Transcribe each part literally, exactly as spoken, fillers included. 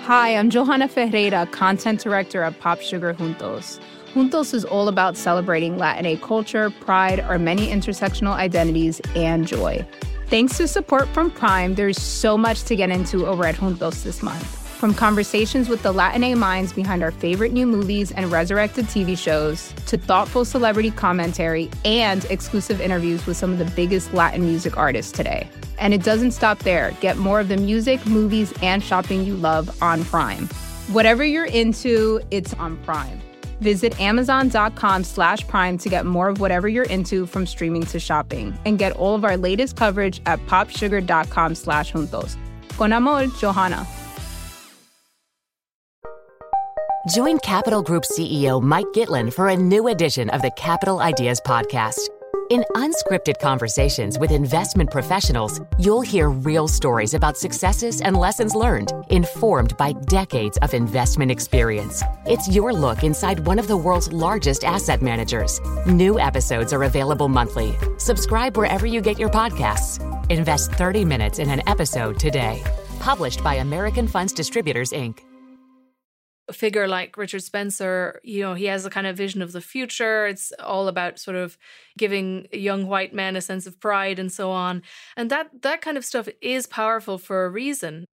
Hi, I'm Johanna Ferreira, content director at Pop Sugar Juntos. Juntos is all about celebrating Latinx culture, pride, our many intersectional identities, and joy. Thanks to support from Prime, there's so much to get into over at Juntos this month. From conversations with the Latinx minds behind our favorite new movies and resurrected T V shows, to thoughtful celebrity commentary and exclusive interviews with some of the biggest Latin music artists today. And it doesn't stop there. Get more of the music, movies, and shopping you love on Prime. Whatever you're into, it's on Prime. Visit amazon.com slash prime to get more of whatever you're into, from streaming to shopping. And get all of our latest coverage at popsugar.com slash juntos. Con amor, Johanna. Join Capital Group C E O Mike Gitlin for a new edition of the Capital Ideas Podcast. In unscripted conversations with investment professionals, you'll hear real stories about successes and lessons learned, informed by decades of investment experience. It's your look inside one of the world's largest asset managers. New episodes are available monthly. Subscribe wherever you get your podcasts. Invest thirty minutes in an episode today. Published by American Funds Distributors, Incorporated. A figure like Richard Spencer, you know, he has a kind of vision of the future. It's all about sort of giving young white men a sense of pride and so on. And that that kind of stuff is powerful for a reason.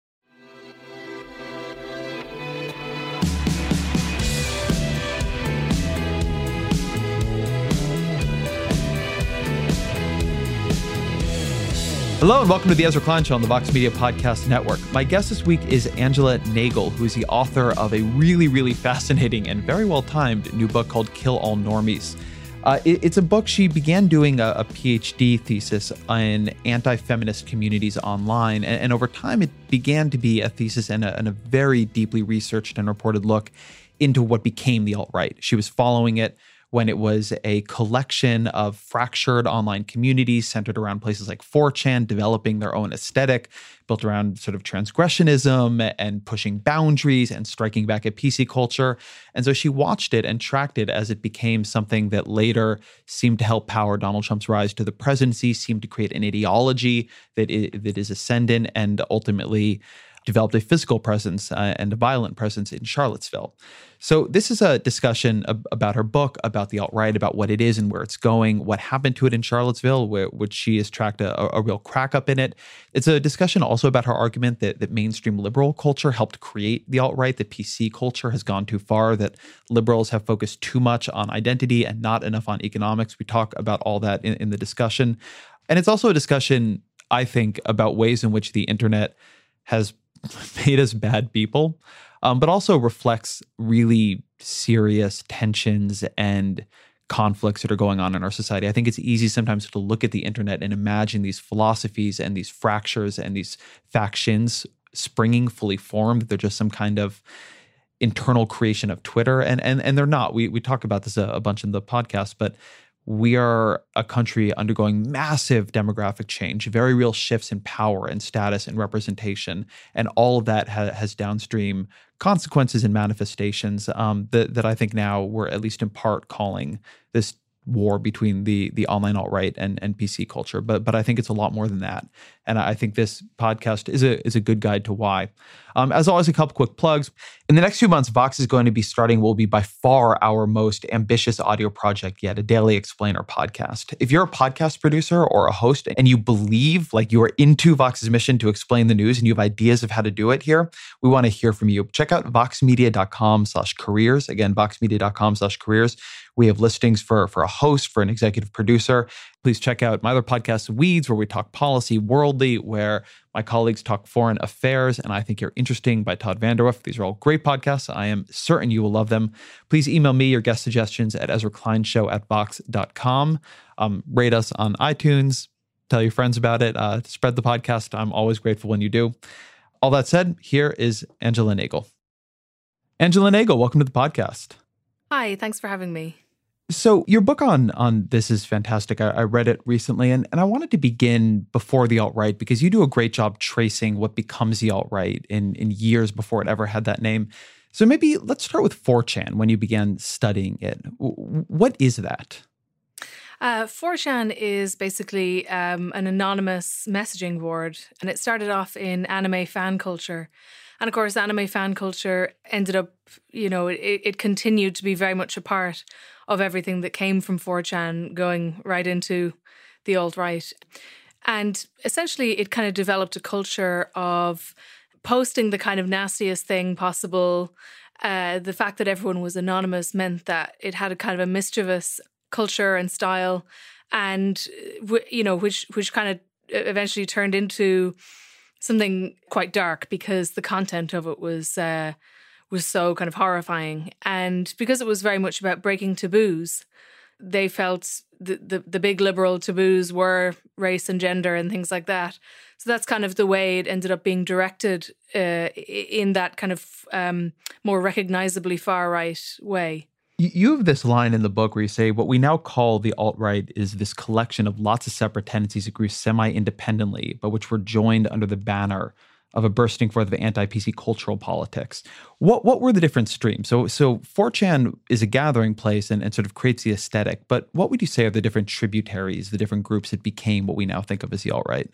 Hello and welcome to the Ezra Klein Show on the Vox Media Podcast Network. My guest this week is Angela Nagle, who is the author of a really, really fascinating and very well-timed new book called Kill All Normies. Uh, it, it's a book she began doing a, a PhD thesis in anti-feminist communities online, and, and over time it began to be a thesis and a, and a very deeply researched and reported look into what became the alt-right. She was following it when it was a collection of fractured online communities centered around places like four chan, developing their own aesthetic, built around sort of transgressionism and pushing boundaries and striking back at P C culture. And so she watched it and tracked it as it became something that later seemed to help power Donald Trump's rise to the presidency, seemed to create an ideology that is, that is ascendant, and ultimately developed a physical presence uh, and a violent presence in Charlottesville. So this is a discussion ab- about her book, about the alt-right, about what it is and where it's going, what happened to it in Charlottesville, where, which she has tracked a, a real crack up in it. It's a discussion also about her argument that, that mainstream liberal culture helped create the alt-right, that P C culture has gone too far, that liberals have focused too much on identity and not enough on economics. We talk about all that in, in the discussion. And it's also a discussion, I think, about ways in which the internet has made us bad people, um, but also reflects really serious tensions and conflicts that are going on in our society. I think it's easy sometimes to look at the internet and imagine these philosophies and these fractures and these factions springing fully formed. They're just some kind of internal creation of Twitter, and and and they're not. We we talk about this a, a bunch in the podcast, but we are a country undergoing massive demographic change, very real shifts in power and status and representation. And all of that ha- has downstream consequences and manifestations um, that, that I think now we're at least in part calling this war between the the online alt-right and, and P C culture. But but I think it's a lot more than that. And I think this podcast is a is a good guide to why. Um, as always, a couple quick plugs. In the next few months, Vox is going to be starting what will be by far our most ambitious audio project yet, a Daily Explainer podcast. If you're a podcast producer or a host and you believe, like you are into Vox's mission to explain the news and you have ideas of how to do it here, we want to hear from you. Check out voxmedia.com slash careers. Again, voxmedia.com slash careers. We have listings for, for a host, for an executive producer. Please check out my other podcast, Weeds, where we talk policy, Worldly, where my colleagues talk foreign affairs, and I Think You're Interesting by Todd Vanderwoof. These are all great podcasts. I am certain you will love them. Please email me your guest suggestions at ezra klein show at vox dot com. Um, rate us on iTunes. Tell your friends about it. Uh, spread the podcast. I'm always grateful when you do. All that said, here is Angela Nagle. Angela Nagle, welcome to the podcast. Hi, thanks for having me. So your book on on this is fantastic. I, I read it recently, and, and I wanted to begin before the alt-right because you do a great job tracing what becomes the alt-right in, in years before it ever had that name. So maybe let's start with four chan when you began studying it. What is that? Uh, four chan is basically um, an anonymous messaging board, and it started off in anime fan culture. And of course, anime fan culture ended up, you know, it, it continued to be very much a part of everything that came from four chan, going right into the alt-right. And essentially, it kind of developed a culture of posting the kind of nastiest thing possible. Uh, the fact that everyone was anonymous meant that it had a kind of a mischievous culture and style, and you know, which which kind of eventually turned into something quite dark because the content of it was uh, was so kind of horrifying, and because it was very much about breaking taboos, they felt the, the the big liberal taboos were race and gender and things like that. So that's kind of the way it ended up being directed uh, in that kind of um, more recognizably far-right way. You have this line in the book where you say, what we now call the alt-right is this collection of lots of separate tendencies that grew semi-independently, but which were joined under the banner of a bursting forth of anti-P C cultural politics. What what were the different streams? So so four chan is a gathering place and, and sort of creates the aesthetic, but what would you say are the different tributaries, the different groups that became what we now think of as the alt-right?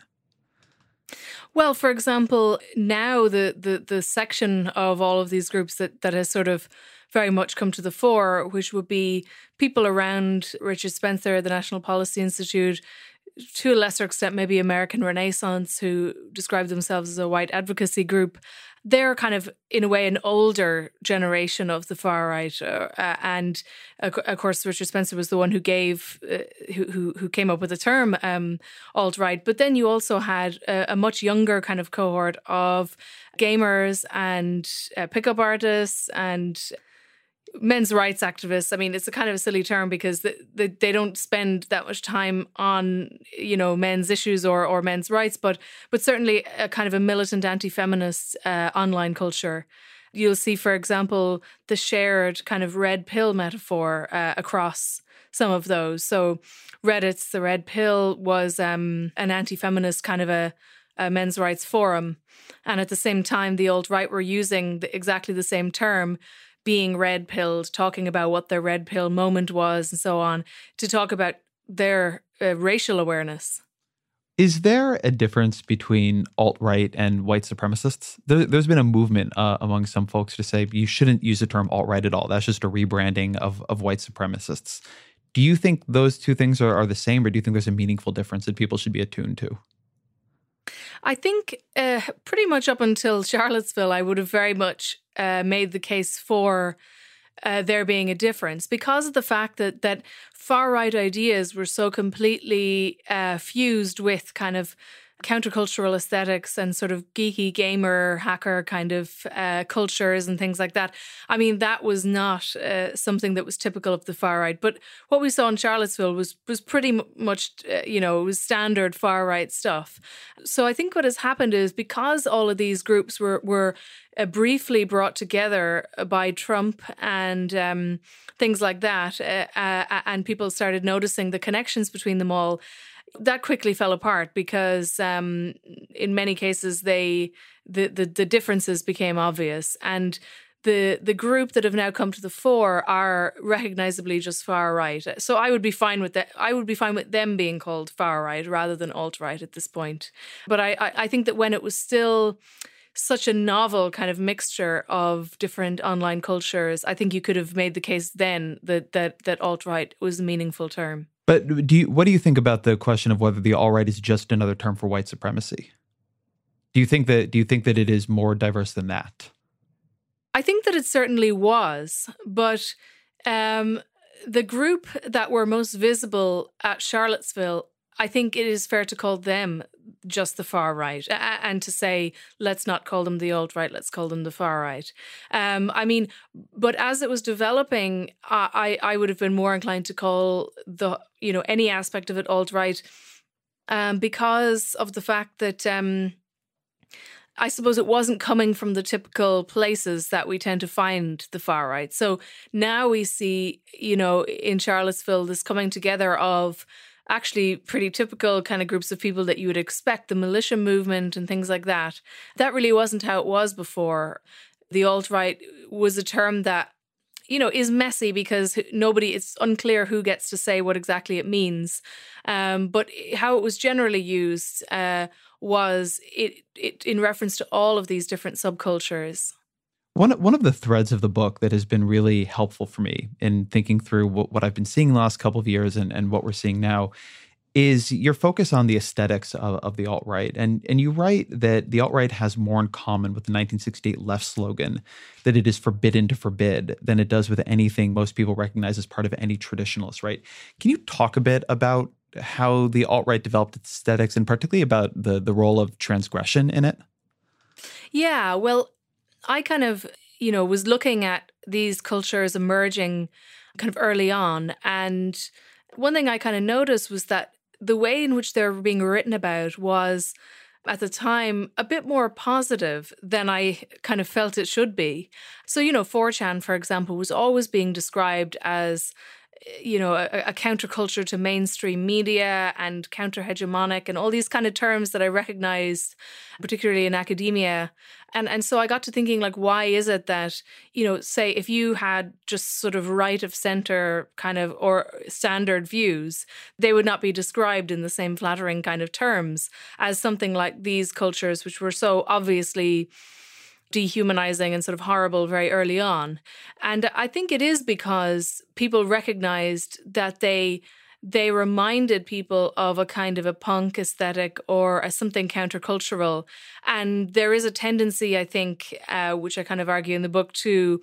Well, for example, now the, the the section of all of these groups that, that has sort of very much come to the fore, which would be people around Richard Spencer, the National Policy Institute, to a lesser extent, maybe American Renaissance, who describe themselves as a white advocacy group. They're kind of, in a way, an older generation of the far right, uh, and uh, of course, Richard Spencer was the one who gave, uh, who, who who came up with the term um, alt right. But then you also had a, a much younger kind of cohort of gamers and uh, pickup artists and men's rights activists. I mean, it's a kind of a silly term because they, they, they don't spend that much time on, you know, men's issues or or men's rights, but but certainly a kind of a militant anti-feminist uh, online culture. You'll see, for example, the shared kind of red pill metaphor uh, across some of those. So Reddit's The Red Pill was um, an anti-feminist kind of a, a men's rights forum. And at the same time, the alt-right were using the, exactly the same term, being red-pilled, talking about what their red pill moment was and so on, to talk about their uh, racial awareness. Is there a difference between alt-right and white supremacists? There, there's been a movement uh, among some folks to say you shouldn't use the term alt-right at all. That's just a rebranding of, of white supremacists. Do you think those two things are, are the same, or do you think there's a meaningful difference that people should be attuned to? I think uh, pretty much up until Charlottesville, I would have very much uh, made the case for uh, there being a difference because of the fact that that far-right ideas were so completely uh, fused with kind of countercultural aesthetics and sort of geeky gamer hacker kind of uh, cultures and things like that. I mean, that was not uh, something that was typical of the far right. But what we saw in Charlottesville was was pretty m- much, uh, you know, it was standard far right stuff. So I think what has happened is because all of these groups were were uh, briefly brought together by Trump and um, things like that, uh, uh, and people started noticing the connections between them all, that quickly fell apart because um, in many cases they the, the the differences became obvious, and the the group that have now come to the fore are recognizably just far right. So I would be fine with that. I would be fine with them being called far right rather than alt right at this point. But I, I I think that when it was still such a novel kind of mixture of different online cultures, I think you could have made the case then that that that alt right was a meaningful term. But do you, what do you think about the question of whether the alt-right is just another term for white supremacy? Do you think that do you think that it is more diverse than that? I think that it certainly was, but um, the group that were most visible at Charlottesville, I think it is fair to call them just the far right, and to say, let's not call them the alt-right, let's call them the far right. Um, I mean, but as it was developing, I, I would have been more inclined to call the, you know, any aspect of it alt-right um, because of the fact that um, I suppose it wasn't coming from the typical places that we tend to find the far right. So now we see, you know, in Charlottesville, this coming together of actually pretty typical kind of groups of people that you would expect, the militia movement and things like that. That really wasn't how it was before. The alt-right was a term that, you know, is messy because nobody, it's unclear who gets to say what exactly it means. Um, but how it was generally used uh, was it, it in reference to all of these different subcultures. One, one of the threads of the book that has been really helpful for me in thinking through what, what I've been seeing the last couple of years and, and what we're seeing now is your focus on the aesthetics of, of the alt-right. And, and you write that the alt-right has more in common with the nineteen sixty-eight left slogan that it is forbidden to forbid than it does with anything most people recognize as part of any traditionalist, right? Can you talk a bit about how the alt-right developed its aesthetics and particularly about the, the role of transgression in it? Yeah, well, I kind of, you know, was looking at these cultures emerging kind of early on. And one thing I kind of noticed was that the way in which they're being written about was, at the time, a bit more positive than I kind of felt it should be. So, you know, four chan, for example, was always being described as, you know, a, a counterculture to mainstream media and counter-hegemonic and all these kind of terms that I recognized, particularly in academia. And and so I got to thinking, like, why is it that, you know, say if you had just sort of right of center kind of or standard views, they would not be described in the same flattering kind of terms as something like these cultures, which were so obviously dehumanizing and sort of horrible very early on. And I think it is because people recognized that they they reminded people of a kind of a punk aesthetic or a something countercultural. And there is a tendency, I think, uh, which I kind of argue in the book, to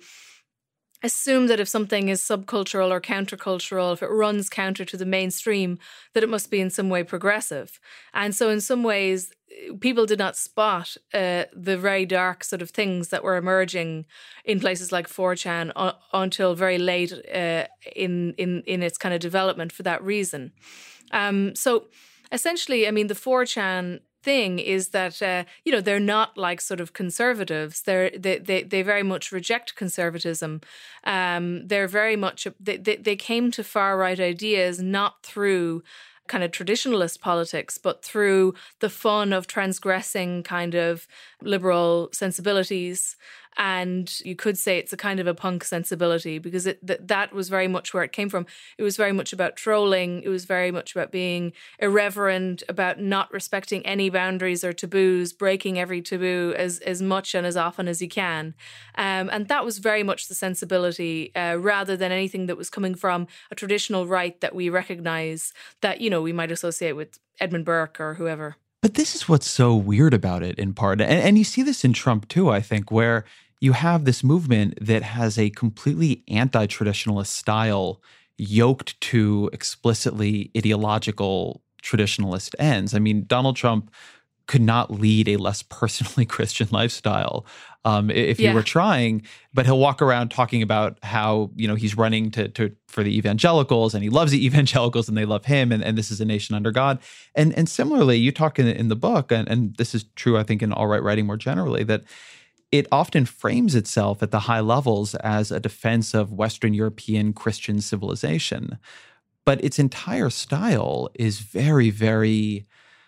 assume that if something is subcultural or countercultural, if it runs counter to the mainstream, that it must be in some way progressive. And so in some ways, people did not spot uh, the very dark sort of things that were emerging in places like four chan uh, until very late uh, in, in, in its kind of development for that reason. Um, so essentially, I mean, the four chan thing is that, uh, you know, they're not like sort of conservatives. They're, they, they, they very much reject conservatism. Um, they're very much, they, they, they came to far-right ideas not through kind of traditionalist politics, but through the fun of transgressing kind of liberal sensibilities. And you could say it's a kind of a punk sensibility because it, th- that was very much where it came from. It was very much about trolling. It was very much about being irreverent, about not respecting any boundaries or taboos, breaking every taboo as, as much and as often as you can. Um, and that was very much the sensibility uh, rather than anything that was coming from a traditional right that we recognize that, you know, we might associate with Edmund Burke or whoever. But this is what's so weird about it in part. And, and you see this in Trump too, I think, where you have this movement that has a completely anti-traditionalist style yoked to explicitly ideological traditionalist ends. I mean, Donald Trump could not lead a less personally Christian lifestyle um, if he yeah. were trying, but he'll walk around talking about how, you know, he's running to, to for the evangelicals and he loves the evangelicals and they love him and, and this is a nation under God. And and similarly, you talk in, in the book, and, and this is true, I think, in alt-right writing more generally, that it often frames itself at the high levels as a defense of Western European Christian civilization. But its entire style is very, very...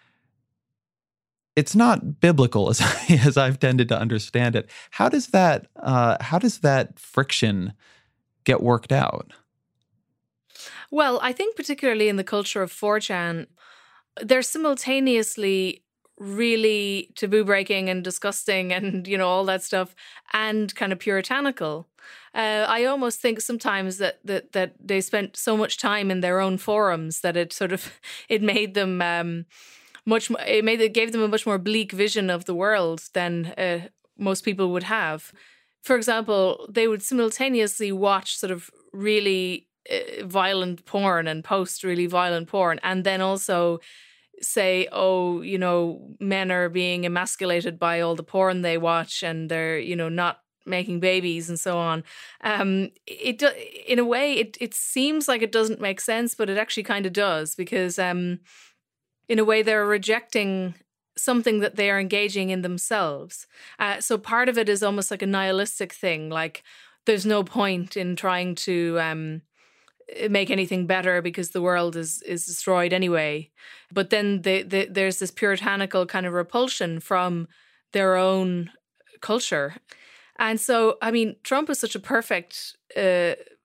It's not biblical as, I, as I've tended to understand it. How does that uh, how does that friction get worked out? Well, I think particularly in the culture of four chan, they're simultaneously really taboo breaking and disgusting and, you know, all that stuff and kind of puritanical. Uh, I almost think sometimes that, that that they spent so much time in their own forums that it sort of, it made them... Um, Much, it made it gave them a much more bleak vision of the world than uh, most people would have. For example, they would simultaneously watch sort of really uh, violent porn and post really violent porn, and then also say, "Oh, you know, men are being emasculated by all the porn they watch, and they're, you know, not making babies and so on." Um, it in a way, it it seems like it doesn't make sense, but it actually kind of does because. Um, In a way, they're rejecting something that they are engaging in themselves. Uh, so part of it is almost like a nihilistic thing, like there's no point in trying to um, make anything better because the world is is destroyed anyway. But then they, they, there's this puritanical kind of repulsion from their own culture. And so, I mean, Trump is such a perfect uh,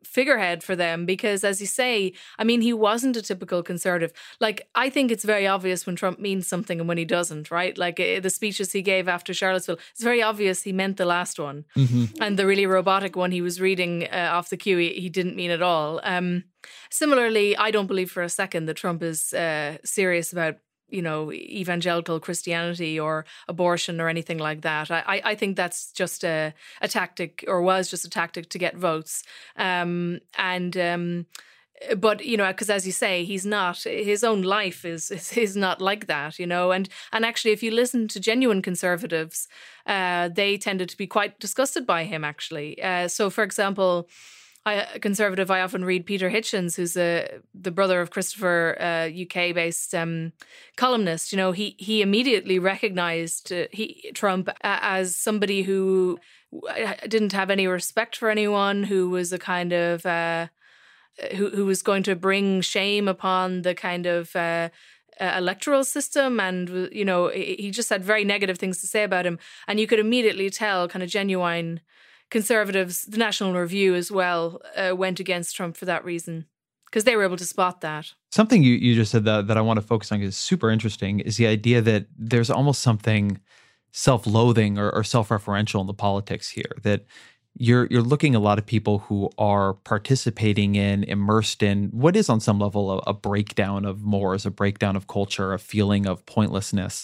figurehead for them because, as you say, I mean, he wasn't a typical conservative. Like, I think it's very obvious when Trump means something and when he doesn't, right? Like uh, the speeches he gave after Charlottesville, it's very obvious he meant the last one. Mm-hmm. And the really robotic one he was reading uh, off the cue, he, he didn't mean at all. Um, similarly, I don't believe for a second that Trump is uh, serious about you know, evangelical Christianity or abortion or anything like that. I, I think that's just a, a tactic, or was just a tactic to get votes. Um, and um, but you know, because as you say, he's not. His own life is, is is not like that. You know, and and actually, if you listen to genuine conservatives, uh, they tended to be quite disgusted by him. Actually, uh, so for example. I, a conservative, I often read Peter Hitchens, who's a, the brother of Christopher, uh, U K-based um, columnist. You know, he he immediately recognised uh, he Trump uh, as somebody who didn't have any respect for anyone, who was a kind of uh, who who was going to bring shame upon the kind of uh, uh, electoral system, and you know, he just had very negative things to say about him, and you could immediately tell, kind of genuine. Conservatives, the National Review as well, uh, went against Trump for that reason because they were able to spot that. Something you, you just said that, that I want to focus on is super interesting is the idea that there's almost something self-loathing or, or self-referential in the politics here, that you're you're looking at a lot of people who are participating in, immersed in what is on some level a, a breakdown of mores, a breakdown of culture, a feeling of pointlessness.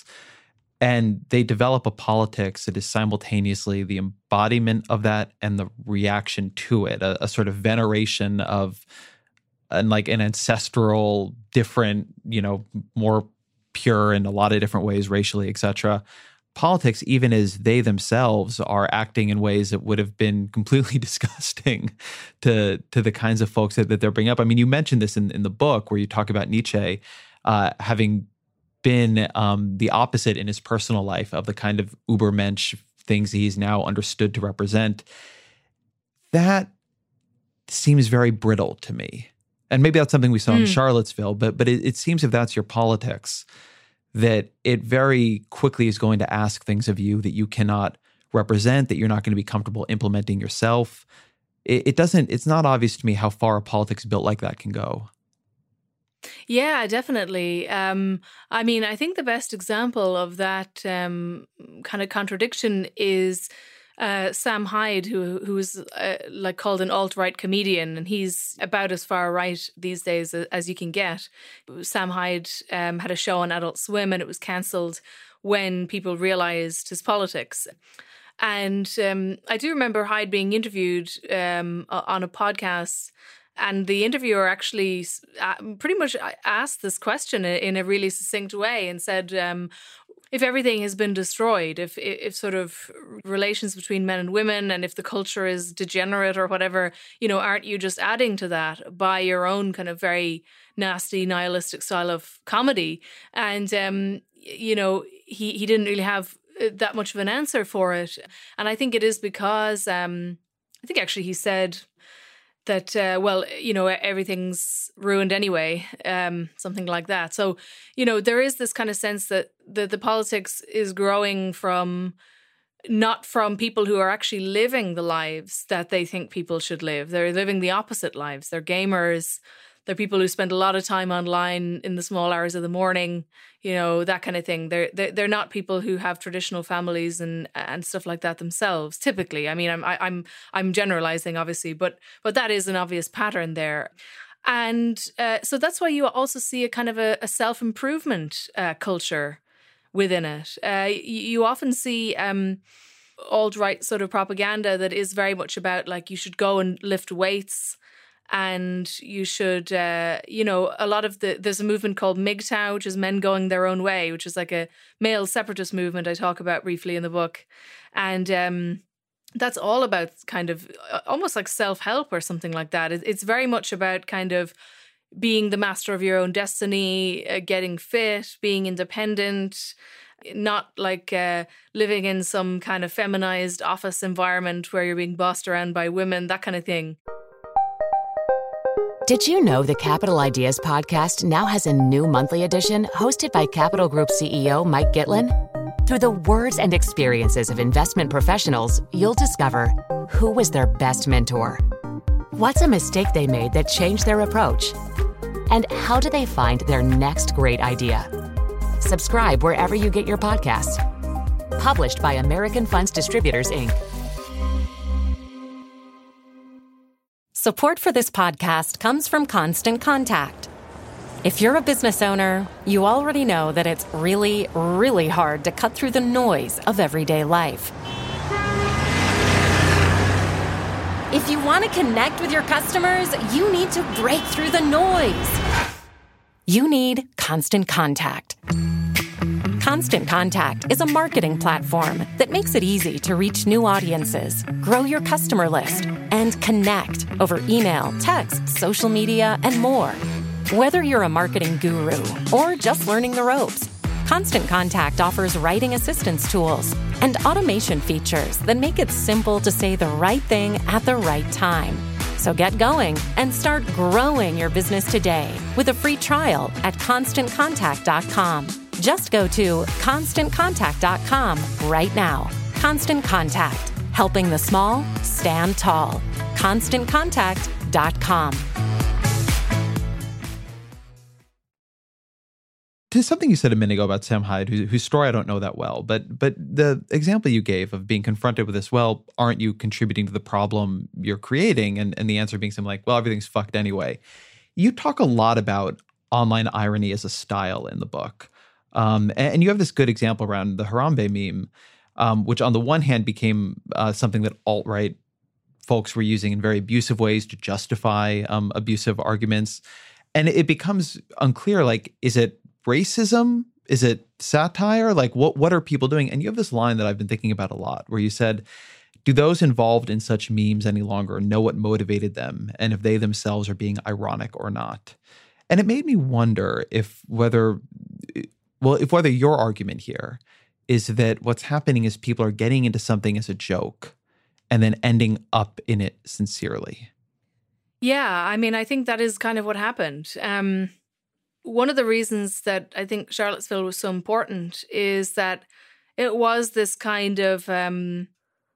And they develop a politics that is simultaneously the embodiment of that and the reaction to it, a, a sort of veneration of and like an ancestral, different, you know, more pure in a lot of different ways, racially, et cetera. Politics, even as they themselves are acting in ways that would have been completely disgusting to to the kinds of folks that, that they're bringing up. I mean, you mentioned this in, in the book where you talk about Nietzsche uh, having been um, the opposite in his personal life of the kind of Ubermensch things he's now understood to represent. That seems very brittle to me. And maybe that's something we saw mm. in Charlottesville, but but it, it seems if that's your politics, that it very quickly is going to ask things of you that you cannot represent, that you're not going to be comfortable implementing yourself. It, it doesn't, it's not obvious to me how far a politics built like that can go. Yeah, definitely. Um, I mean, I think the best example of that um, kind of contradiction is uh, Sam Hyde, who who's uh, like called an alt-right comedian, and he's about as far right these days as you can get. Sam Hyde um, had a show on Adult Swim, and it was cancelled when people realised his politics. And um, I do remember Hyde being interviewed um, on a podcast. And the interviewer actually pretty much asked this question in a really succinct way and said, um, if everything has been destroyed, if if sort of relations between men and women, and if the culture is degenerate or whatever, you know, aren't you just adding to that by your own kind of very nasty, nihilistic style of comedy? And, um, you know, he, he didn't really have that much of an answer for it. And I think it is because, um, I think actually he said... that, uh, well, you know, everything's ruined anyway, um, something like that. So, you know, there is this kind of sense that the, the politics is growing from, not from people who are actually living the lives that they think people should live. They're living the opposite lives. They're gamers. They're people who spend a lot of time online in the small hours of the morning, you know, that kind of thing. They're they're, they're not people who have traditional families and and stuff like that themselves. Typically, I mean, I'm I, I'm I'm generalizing, obviously, but but that is an obvious pattern there, and uh, so that's why you also see a kind of a, a self-improvement uh, culture within it. Uh, you, you often see um, alt-right sort of propaganda that is very much about like you should go and lift weights. And you should, uh, you know, a lot of the, there's a movement called M G T O W, which is men going their own way, which is like a male separatist movement I talk about briefly in the book. And um, that's all about kind of almost like self-help or something like that. It's very much about kind of being the master of your own destiny, uh, getting fit, being independent, not like uh, living in some kind of feminized office environment where you're being bossed around by women, that kind of thing. Did you know the Capital Ideas podcast now has a new monthly edition hosted by Capital Group C E O Mike Gitlin? Through the words and experiences of investment professionals, you'll discover who was their best mentor, What's a mistake they made that changed their approach? And how do they find their next great idea? Subscribe wherever you get your podcasts. Published by American Funds Distributors, Incorporated. Support for this podcast comes from Constant Contact. If you're a business owner, you already know that it's really, really hard to cut through the noise of everyday life. If you want to connect with your customers, you need to break through the noise. You need Constant Contact. Constant Contact is a marketing platform that makes it easy to reach new audiences, grow your customer list, and connect over email, text, social media, and more. Whether you're a marketing guru or just learning the ropes, Constant Contact offers writing assistance tools and automation features that make it simple to say the right thing at the right time. So get going and start growing your business today with a free trial at constant contact dot com. Just go to constant contact dot com right now. Constant Contact, helping the small stand tall. constant contact dot com. To something you said a minute ago about Sam Hyde, who, whose story I don't know that well, but but the example you gave of being confronted with this, well, aren't you contributing to the problem you're creating? And, and the answer being something like, well, everything's fucked anyway. You talk a lot about online irony as a style in the book. Um, and, and you have this good example around the Harambe meme, um, which on the one hand became uh, something that alt-right folks were using in very abusive ways to justify um, abusive arguments. And it becomes unclear, like, is it racism? Is it satire? Like, what what are people doing? And you have this line that I've been thinking about a lot where you said, do those involved in such memes any longer know what motivated them and if they themselves are being ironic or not? And it made me wonder if whether, well, if whether your argument here is that what's happening is people are getting into something as a joke and then ending up in it sincerely. Yeah, I mean, I think that is kind of what happened. Um, One of the reasons that I think Charlottesville was so important is that it was this kind of, um,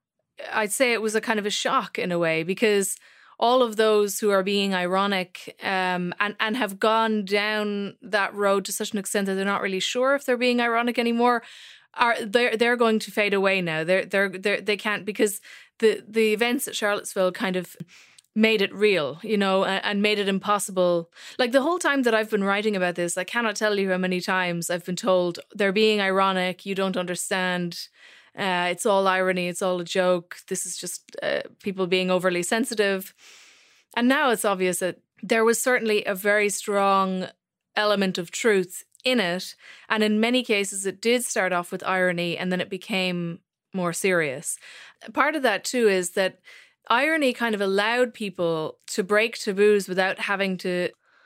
I'd say it was a kind of a shock in a way, because all of those who are being ironic um, and, and have gone down that road to such an extent that they're not really sure if they're being ironic anymore, are they're they're going to fade away now. They're they're, they're they can't, because the the events at Charlottesville kind of made it real, you know, and, and made it impossible. Like the whole time that I've been writing about this, I cannot tell you how many times I've been told they're being ironic, you don't understand, uh, it's all irony, it's all a joke, this is just uh, people being overly sensitive. And now it's obvious that there was certainly a very strong element of truth in it. And in many cases, it did start off with irony and then it became more serious. Part of that too is that irony kind of allowed people to break taboos without having to,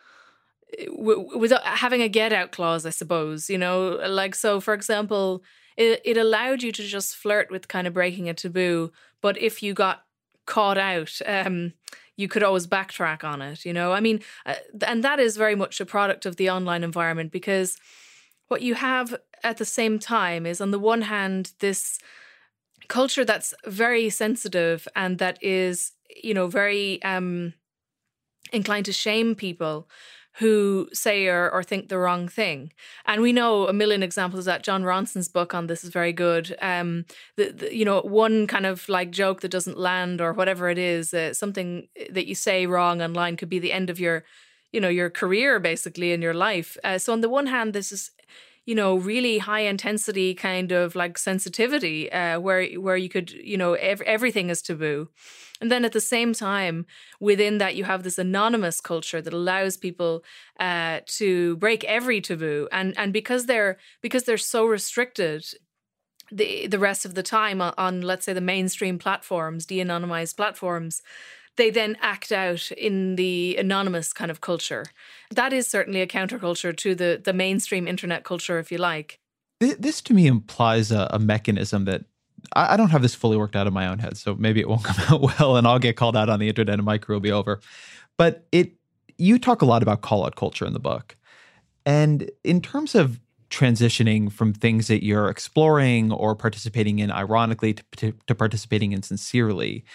w- without having a get out clause, I suppose, you know, like, so for example, it, it allowed you to just flirt with kind of breaking a taboo. But if you got caught out, um, you could always backtrack on it, you know, I mean, uh, and that is very much a product of the online environment, because what you have at the same time is, on the one hand, this culture that's very sensitive and that is, you know, very um, inclined to shame people who say or, or think the wrong thing. And we know a million examples of that. John Ronson's book on this is very good. Um, the, the, you know, one kind of like joke that doesn't land or whatever it is, uh, something that you say wrong online could be the end of your, you know, your career basically in your life. Uh, so on the one hand, this is, you know, really high intensity kind of like sensitivity uh, where where you could, you know, ev- everything is taboo. And then at the same time, within that, you have this anonymous culture that allows people uh, to break every taboo. And and because they're because they're so restricted the the rest of the time on, on let's say, the mainstream platforms, de-anonymized platforms, they then act out in the anonymous kind of culture. That is certainly a counterculture to the, the mainstream internet culture, if you like. This to me implies a, a mechanism that I, I don't have this fully worked out in my own head, so maybe it won't come out well and I'll get called out on the internet and my career will be over. But it, you talk a lot about call-out culture in the book. And in terms of transitioning from things that you're exploring or participating in ironically to, to, to participating in sincerely,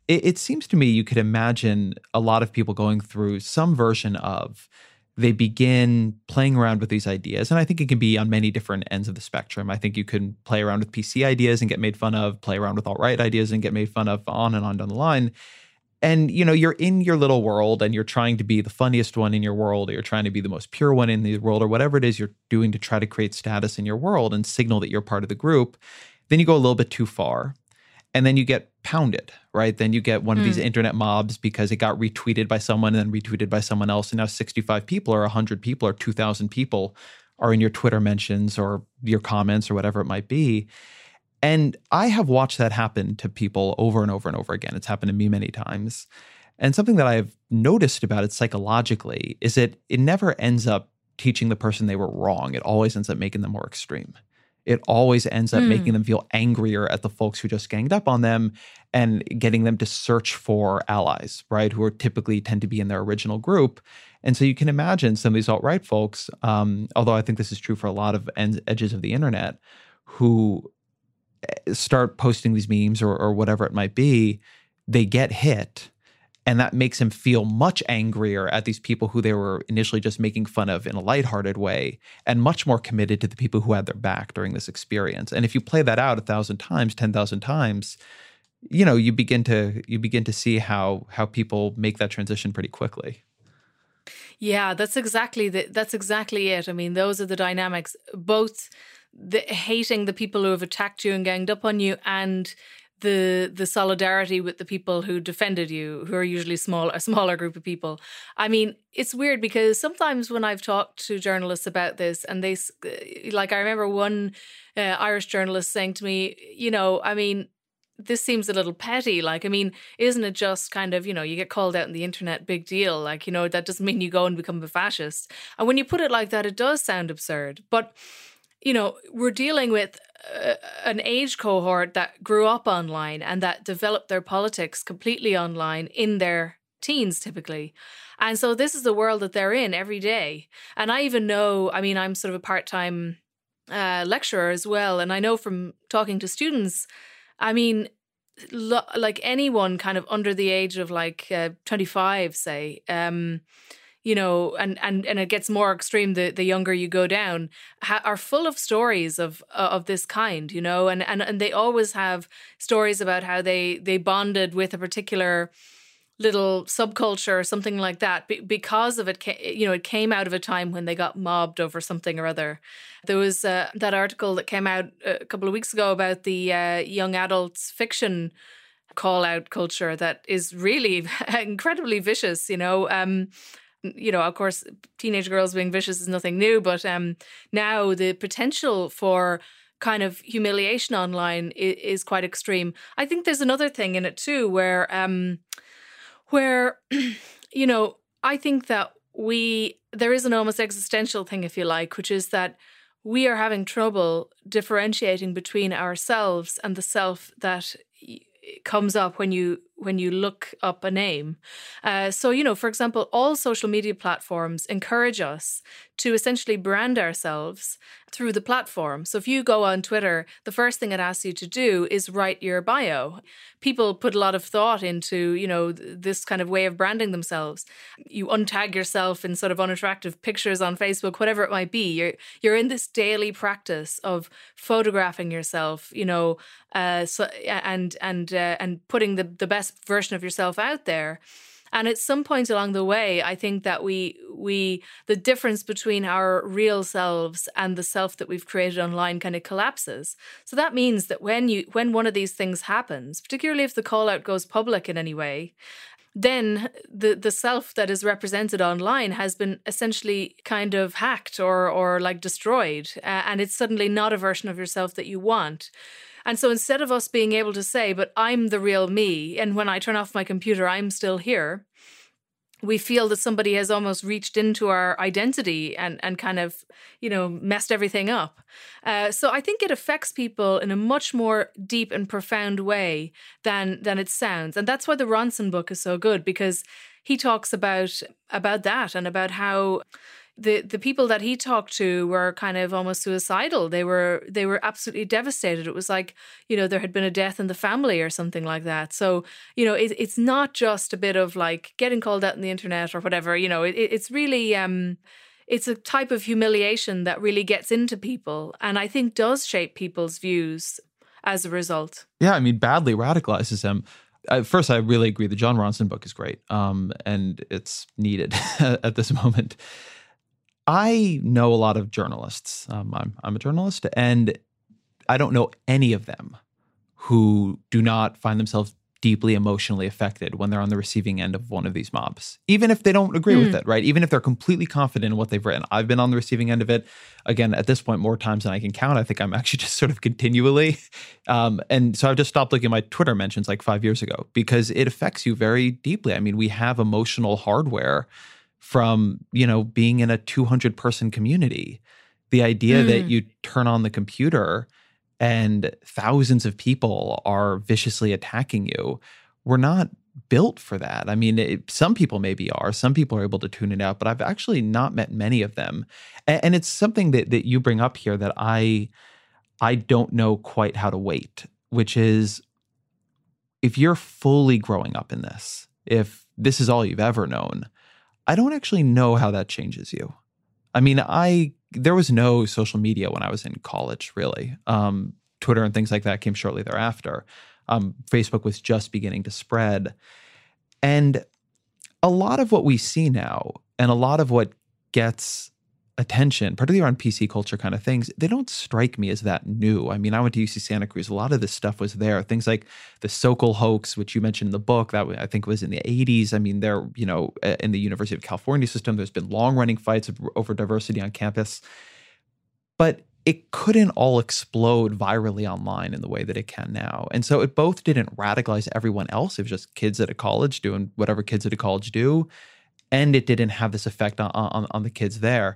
it, it seems to me you could imagine a lot of people going through some version of they begin playing around with these ideas. And I think it can be on many different ends of the spectrum. I think you can play around with P C ideas and get made fun of, play around with alt-right ideas and get made fun of, on and on down the line. And, you know, you're in your little world and you're trying to be the funniest one in your world, or you're trying to be the most pure one in the world, or whatever it is you're doing to try to create status in your world and signal that you're part of the group. Then you go a little bit too far. And then you get pounded, right? Then you get one of mm. these internet mobs because it got retweeted by someone and then retweeted by someone else. And now sixty-five people or one hundred people or two thousand people are in your Twitter mentions or your comments or whatever it might be. And I have watched that happen to people over and over and over again. It's happened to me many times. And something that I've noticed about it psychologically is that it never ends up teaching the person they were wrong. It always ends up making them more extreme. It always ends up mm. making them feel angrier at the folks who just ganged up on them and getting them to search for allies, right, who are typically tend to be in their original group. And so you can imagine some of these alt-right folks, um, although I think this is true for a lot of ends, edges of the internet, who start posting these memes or, or whatever it might be, they get hit. And that makes him feel much angrier at these people who they were initially just making fun of in a lighthearted way, and much more committed to the people who had their back during this experience. And if you play that out a thousand times, ten thousand times, you know, you begin to you begin to see how how people make that transition pretty quickly. Yeah, that's exactly the, that's exactly it. I mean, those are the dynamics, both the hating the people who have attacked you and ganged up on you, and the the solidarity with the people who defended you, who are usually small a smaller group of people. I mean, it's weird because sometimes when I've talked to journalists about this, and they, like, I remember one uh, Irish journalist saying to me, you know, I mean, this seems a little petty. Like, I mean, isn't it just kind of, you know, you get called out on the internet, big deal. Like, you know, that doesn't mean you go and become a fascist. And when you put it like that, it does sound absurd. But, you know, we're dealing with uh, an age cohort that grew up online and that developed their politics completely online in their teens, typically. And so this is the world that they're in every day. And I even know, I mean, I'm sort of a part-time uh, lecturer as well. And I know from talking to students, I mean, lo- like anyone kind of under the age of like uh, twenty-five, say, um, you know, and, and, and it gets more extreme the, the younger you go down, ha- are full of stories of uh, of this kind, you know, and, and, and they always have stories about how they, they bonded with a particular little subculture or something like that be- because of it, you know, it came out of a time when they got mobbed over something or other. There was uh, that article that came out a couple of weeks ago about the uh, young adults fiction call-out culture that is really incredibly vicious, you know. Um, you know, of course, teenage girls being vicious is nothing new, but um, now the potential for kind of humiliation online is, is quite extreme. I think there's another thing in it too, where, um, where, you know, I think that we, there is an almost existential thing, if you like, which is that we are having trouble differentiating between ourselves and the self that comes up when you when you look up a name. Uh, so, you know, for example, all social media platforms encourage us to essentially brand ourselves through the platform. So if you go on Twitter, the first thing it asks you to do is write your bio. People put a lot of thought into, you know, this kind of way of branding themselves. You untag yourself in sort of unattractive pictures on Facebook, whatever it might be. You're you're in this daily practice of photographing yourself, you know, uh, so, and and uh, and putting the, the best version of yourself out there. And at some point along the way, I think that we we the difference between our real selves and the self that we've created online kind of collapses. So that means that when you when one of these things happens, particularly if the call out goes public in any way, then the the self that is represented online has been essentially kind of hacked or or like destroyed, uh, and it's suddenly not a version of yourself that you want. And so instead of us being able to say, but I'm the real me, and when I turn off my computer, I'm still here, we feel that somebody has almost reached into our identity and, and kind of, you know, messed everything up. Uh, so I think it affects people in a much more deep and profound way than than it sounds. And that's why the Ronson book is so good, because he talks about about that and about how, the the people that he talked to were kind of almost suicidal. They were they were absolutely devastated. It was like, you know, there had been a death in the family or something like that. So, you know, it, it's not just a bit of like getting called out on the internet or whatever. You know, it, it's really um, it's a type of humiliation that really gets into people, and I think does shape people's views as a result. Yeah, I mean, badly radicalizes them. Uh, first, I really agree. The Jon Ronson book is great, um, and it's needed at this moment. I know a lot of journalists. Um, I'm, I'm a journalist, and I don't know any of them who do not find themselves deeply emotionally affected when they're on the receiving end of one of these mobs, even if they don't agree mm. with it, right? Even if they're completely confident in what they've written. I've been on the receiving end of it, again, at this point, more times than I can count. I think I'm actually just sort of continually. Um, and so I've just stopped looking at my Twitter mentions like five years ago because it affects you very deeply. I mean, we have emotional hardware from, you know, being in a two hundred person community. The idea mm. that you turn on the computer and thousands of people are viciously attacking you, we're not built for that. I mean, it, some people maybe are. Some people are able to tune it out, but I've actually not met many of them. And, and it's something that that you bring up here that I I don't know quite how to weight, which is if you're fully growing up in this, if this is all you've ever known, I don't actually know how that changes you. I mean, I there was no social media when I was in college, really. Um, Twitter and things like that came shortly thereafter. Um, Facebook was just beginning to spread. And a lot of what we see now and a lot of what gets attention, particularly around P C culture kind of things, they don't strike me as that new. I mean, I went to U C Santa Cruz. A lot of this stuff was there. Things like the Sokol hoax, which you mentioned in the book, that I think was in the eighties. I mean, there, you know, in the University of California system, there's been long-running fights over diversity on campus. But it couldn't all explode virally online in the way that it can now. And so it both didn't radicalize everyone else. It was just kids at a college doing whatever kids at a college do. And it didn't have this effect on, on, on the kids there.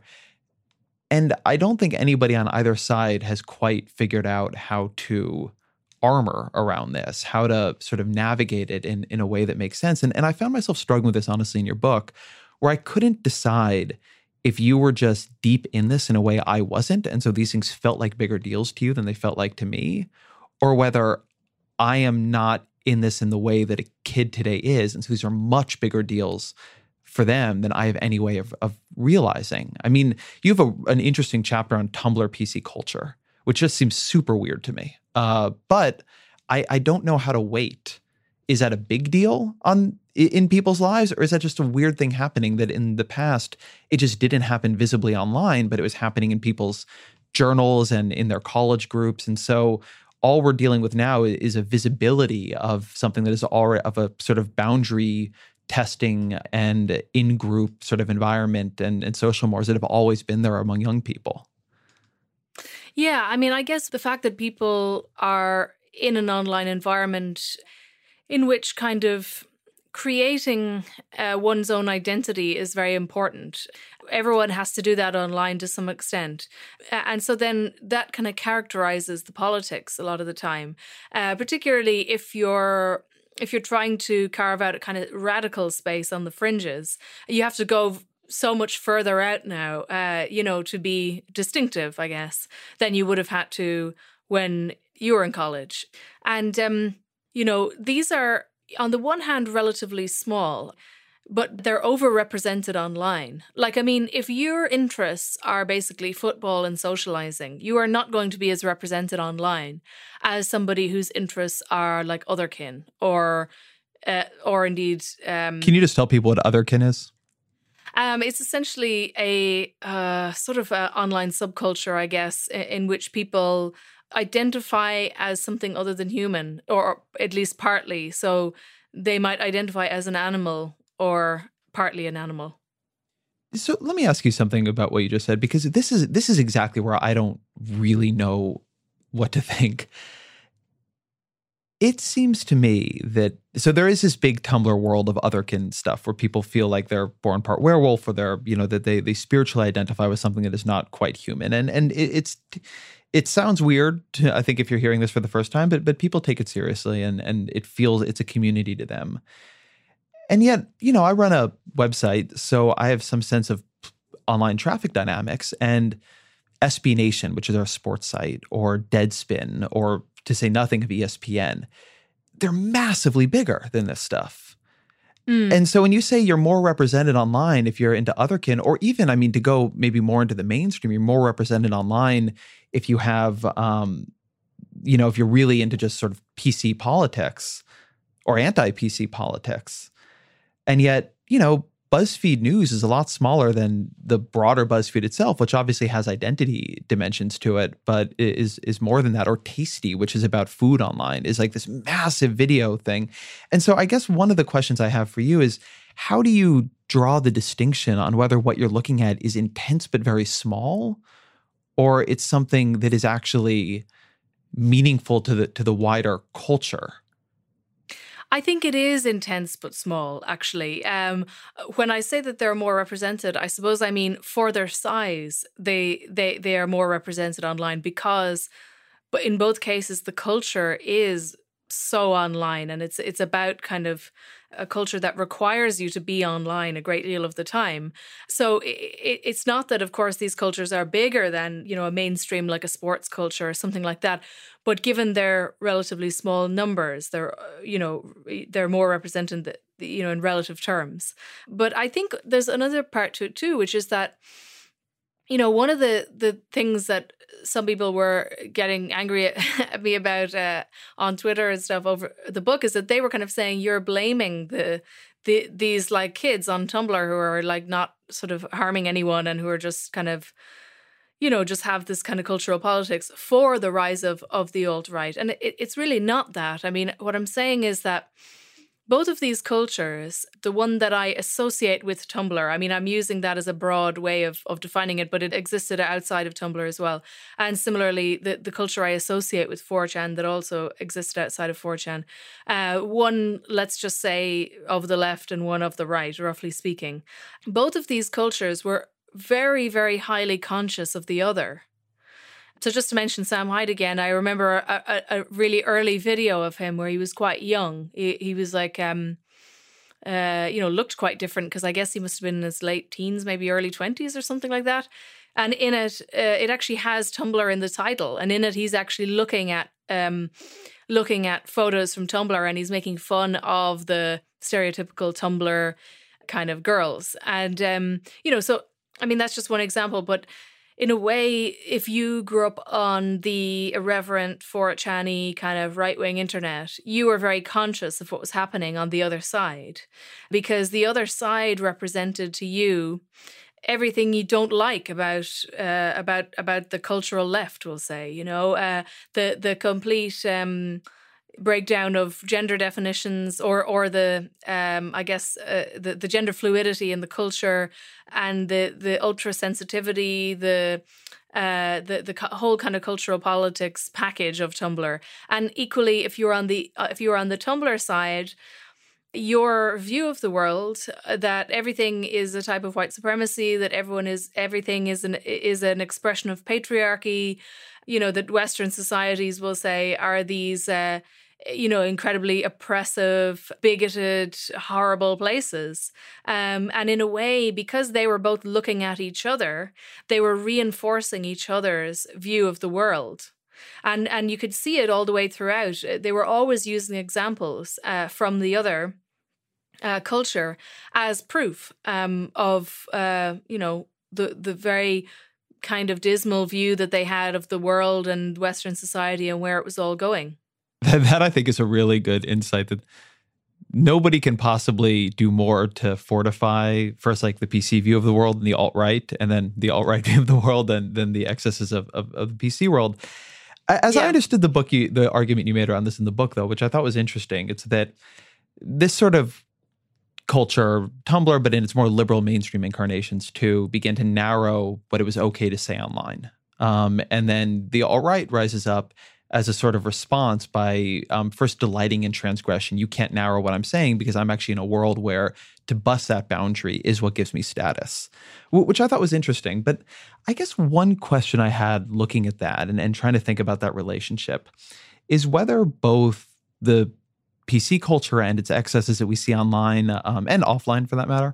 And I don't think anybody on either side has quite figured out how to armor around this, how to sort of navigate it in, in a way that makes sense. And, and I found myself struggling with this, honestly, in your book, where I couldn't decide if you were just deep in this in a way I wasn't, and so these things felt like bigger deals to you than they felt like to me, or whether I am not in this in the way that a kid today is, and so these are much bigger deals for them than I have any way of, of realizing. I mean, you have a, an interesting chapter on Tumblr P C culture, which just seems super weird to me. Uh, but I, I don't know how to weight. Is that a big deal on in people's lives, or is that just a weird thing happening that in the past it just didn't happen visibly online, but it was happening in people's journals and in their college groups? And so all we're dealing with now is a visibility of something that is already of a sort of boundary testing and in-group sort of environment and, and social mores that have always been there among young people. Yeah, I mean, I guess the fact that people are in an online environment in which kind of creating uh, one's own identity is very important. Everyone has to do that online to some extent. And so then that kind of characterizes the politics a lot of the time, uh, particularly if you're if you're trying to carve out a kind of radical space on the fringes. You have to go so much further out now, uh, you know, to be distinctive, I guess, than you would have had to when you were in college. And, um, you know, these are, on the one hand, relatively small, but they're overrepresented online. Like, I mean, if your interests are basically football and socializing, you are not going to be as represented online as somebody whose interests are like otherkin or, uh, or indeed. Um, Can you just tell people what otherkin is? Um, it's essentially a uh, sort of a online subculture, I guess, in, in which people identify as something other than human, or at least partly. So they might identify as an animal or partly an animal. So let me ask you something about what you just said, because this is this is exactly where I don't really know what to think. It seems to me that, so there is this big Tumblr world of otherkin stuff where people feel like they're born part werewolf, or they're, you know, that they they spiritually identify with something that is not quite human. And and it, it's it sounds weird to, I think, if you're hearing this for the first time, but but people take it seriously, and and it feels it's a community to them. And yet, you know, I run a website, so I have some sense of online traffic dynamics. And S B Nation, which is our sports site, or Deadspin, or to say nothing of E S P N, they're massively bigger than this stuff. Mm. And so when you say you're more represented online if you're into otherkin, or even, I mean, to go maybe more into the mainstream, you're more represented online if you have, um, you know, if you're really into just sort of P C politics or anti-P C politics. And yet, you know, BuzzFeed News is a lot smaller than the broader BuzzFeed itself, which obviously has identity dimensions to it, but is is more than that. Or Tasty, which is about food online, is like this massive video thing. And so I guess one of the questions I have for you is, how do you draw the distinction on whether what you're looking at is intense but very small, or it's something that is actually meaningful to the to the wider culture? I think it is intense but small, actually. Um, when I say that they're more represented, I suppose I mean for their size, they they they are more represented online because, but in both cases, the culture is so online, and it's it's about kind of a culture that requires you to be online a great deal of the time. So it, it's not that, of course, these cultures are bigger than, you know, a mainstream like a sports culture or something like that. But given their relatively small numbers, they're, you know, they're more represented, you know, in relative terms. But I think there's another part to it too, which is that, you know, one of the, the things that some people were getting angry at, at me about uh, on Twitter and stuff over the book is that they were kind of saying you're blaming the the these like kids on Tumblr who are like not sort of harming anyone and who are just kind of, you know, just have this kind of cultural politics for the rise of of the alt-right. And it, it's really not that. I mean, what I'm saying is that both of these cultures, the one that I associate with Tumblr, I mean, I'm using that as a broad way of, of defining it, but it existed outside of Tumblr as well. And similarly, the, the culture I associate with four chan that also existed outside of four chan. Uh, one, let's just say, of the left and one of the right, roughly speaking. Both of these cultures were very, very highly conscious of the other. So just to mention Sam Hyde again, I remember a, a, a really early video of him where he was quite young. He, he was like, um, uh, you know, looked quite different because I guess he must have been in his late teens, maybe early twenties or something like that. And in it, uh, it actually has Tumblr in the title. And in it, he's actually looking at um, looking at photos from Tumblr, and he's making fun of the stereotypical Tumblr kind of girls. And, um, you know, so, I mean, that's just one example, but in a way, if you grew up on the irreverent four chan-y kind of right-wing internet, you were very conscious of what was happening on the other side, because the other side represented to you everything you don't like about uh, about about the cultural left, we'll say, you know, uh, the the complete um, breakdown of gender definitions, or or the um, I guess uh, the the gender fluidity in the culture, and the the ultra sensitivity, the uh, the the whole kind of cultural politics package of Tumblr. And equally, if you're on the uh, if you're on the Tumblr side, your view of the world, uh, that everything is a type of white supremacy, that everyone is everything is an is an expression of patriarchy, you know, that Western societies will say are these uh, you know, incredibly oppressive, bigoted, horrible places. Um, and in a way, because they were both looking at each other, they were reinforcing each other's view of the world. And and you could see it all the way throughout. They were always using examples uh, from the other uh, culture as proof um, of, uh, you know, the the very kind of dismal view that they had of the world and Western society and where it was all going. That, that I think is a really good insight, that nobody can possibly do more to fortify first like the P C view of the world and the alt-right, and then the alt-right view of the world than, than the excesses of, of, of the P C world. As yeah. I understood the book, you, the argument you made around this in the book, though, which I thought was interesting, it's that this sort of culture, Tumblr, but in its more liberal mainstream incarnations too, began to narrow what it was okay to say online. Um, and then the alt-right rises up as a sort of response by um, first delighting in transgression. You can't narrow what I'm saying because I'm actually in a world where to bust that boundary is what gives me status, which I thought was interesting. But I guess one question I had looking at that and, and trying to think about that relationship is whether both the P C culture and its excesses that we see online um, and offline for that matter,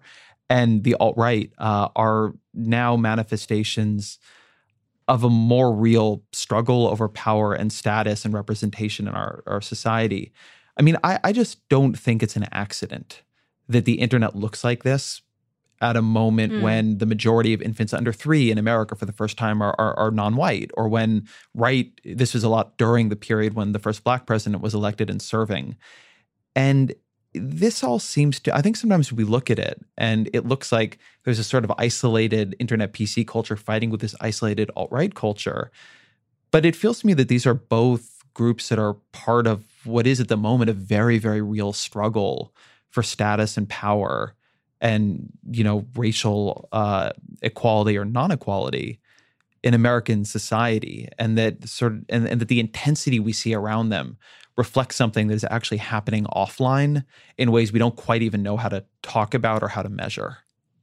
and the alt-right uh, are now manifestations of a more real struggle over power and status and representation in our, our society. I mean, I, I just don't think it's an accident that the internet looks like this at a moment mm. when the majority of infants under three in America for the first time are, are, are non-white, or when, right, this was a lot during the period when the first Black president was elected and serving. And this all seems to, I think sometimes we look at it and it looks like there's a sort of isolated internet P C culture fighting with this isolated alt-right culture. But it feels to me that these are both groups that are part of what is at the moment a very, very real struggle for status and power and, you know, racial uh, equality or non-equality in American society. And that sort of, and, and that the intensity we see around them reflects something that is actually happening offline in ways we don't quite even know how to talk about or how to measure.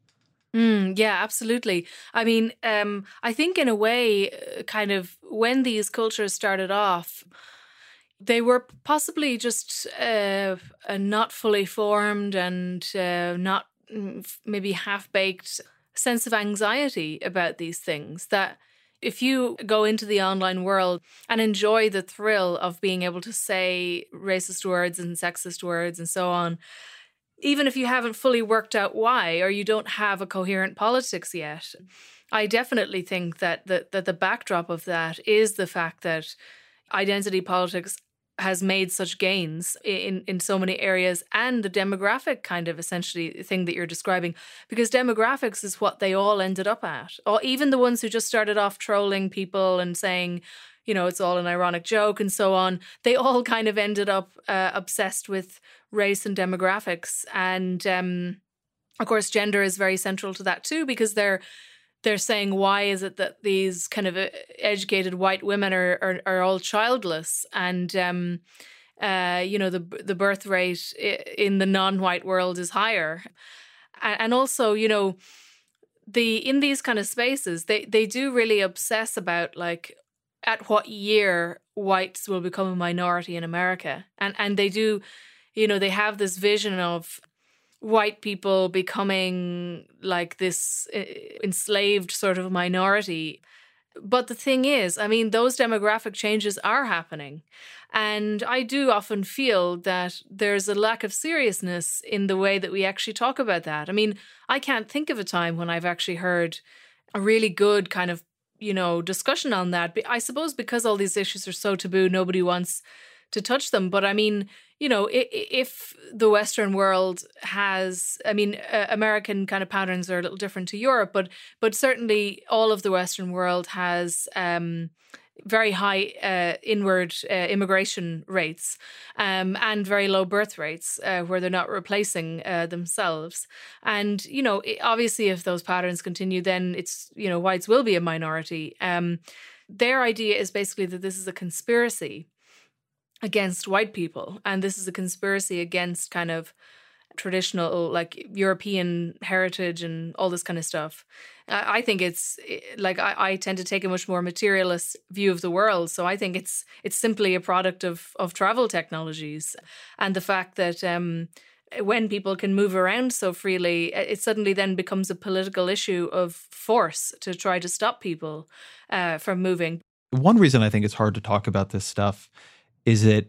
Mm, yeah, absolutely. I mean, um, I think in a way, uh, kind of when these cultures started off, they were possibly just uh, a not fully formed and uh, not maybe half-baked sense of anxiety about these things that if you go into the online world and enjoy the thrill of being able to say racist words and sexist words and so on, even if you haven't fully worked out why, or you don't have a coherent politics yet, I definitely think that the, that the backdrop of that is the fact that identity politics has made such gains in, in so many areas, and the demographic kind of essentially thing that you're describing, because demographics is what they all ended up at. Or even the ones who just started off trolling people and saying, you know, it's all an ironic joke and so on, they all kind of ended up uh, obsessed with race and demographics. And um, of course, gender is very central to that too, because they're They're saying, why is it that these kind of educated white women are are, are all childless? And, um, uh, you know, the the birth rate in the non-white world is higher. And also, you know, the in these kind of spaces, they, they do really obsess about, like, at what year whites will become a minority in America. And, and they do, you know, they have this vision of white people becoming like this enslaved sort of minority. But the thing is, I mean, those demographic changes are happening. And I do often feel that there's a lack of seriousness in the way that we actually talk about that. I mean, I can't think of a time when I've actually heard a really good kind of, you know, discussion on that. But I suppose because all these issues are so taboo, nobody wants to touch them. But I mean, you know, if the Western world has, I mean, uh, American kind of patterns are a little different to Europe, but but certainly all of the Western world has um, very high uh, inward uh, immigration rates um, and very low birth rates uh, where they're not replacing uh, themselves. And, you know, obviously if those patterns continue, then it's, you know, whites will be a minority. Um, their idea is basically that this is a conspiracy against white people, and this is a conspiracy against kind of traditional, like, European heritage and all this kind of stuff. I, I think it's like I, I tend to take a much more materialist view of the world, so I think it's it's simply a product of of travel technologies and the fact that um, when people can move around so freely, it suddenly then becomes a political issue of force to try to stop people uh, from moving. One reason I think it's hard to talk about this stuff is that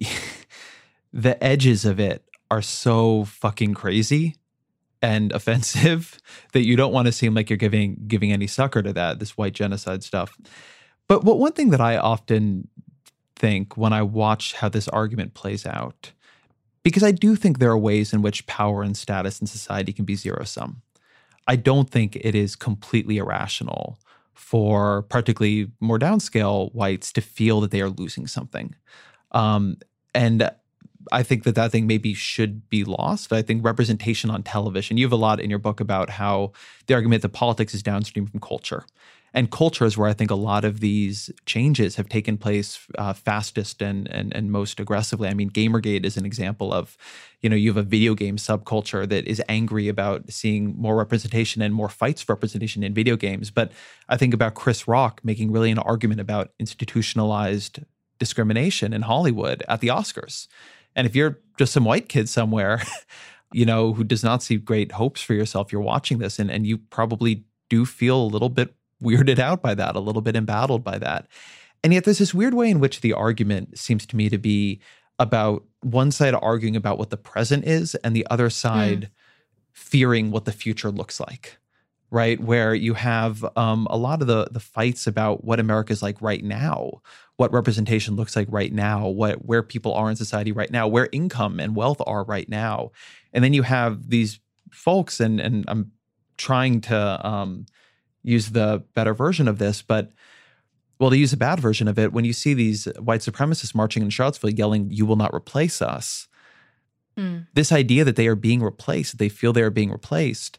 the edges of it are so fucking crazy and offensive that you don't want to seem like you're giving giving any succor to that, this white genocide stuff. But what one thing that I often think when I watch how this argument plays out, because I do think there are ways in which power and status in society can be zero-sum. I don't think it is completely irrational for particularly more downscale whites to feel that they are losing something. Um, and I think that that thing maybe should be lost. I think representation on television, you have a lot in your book about how the argument that politics is downstream from culture. And culture is where I think a lot of these changes have taken place uh, fastest and, and and most aggressively. I mean, Gamergate is an example of, you know, you have a video game subculture that is angry about seeing more representation and more fights for representation in video games. But I think about Chris Rock making really an argument about institutionalized discrimination in Hollywood at the Oscars. And if you're just some white kid somewhere, you know, who does not see great hopes for yourself, you're watching this and, and you probably do feel a little bit weirded out by that, a little bit embattled by that. And yet there's this weird way in which the argument seems to me to be about one side arguing about what the present is and the other side mm. fearing what the future looks like, right? Where you have um, a lot of the the fights about what America is like right now, what representation looks like right now, what where people are in society right now, where income and wealth are right now. And then you have these folks, and and I'm trying to um, use the better version of this, but well, to use a bad version of it, when you see these white supremacists marching in Charlottesville yelling, "You will not replace us," mm. this idea that they are being replaced, they feel they are being replaced,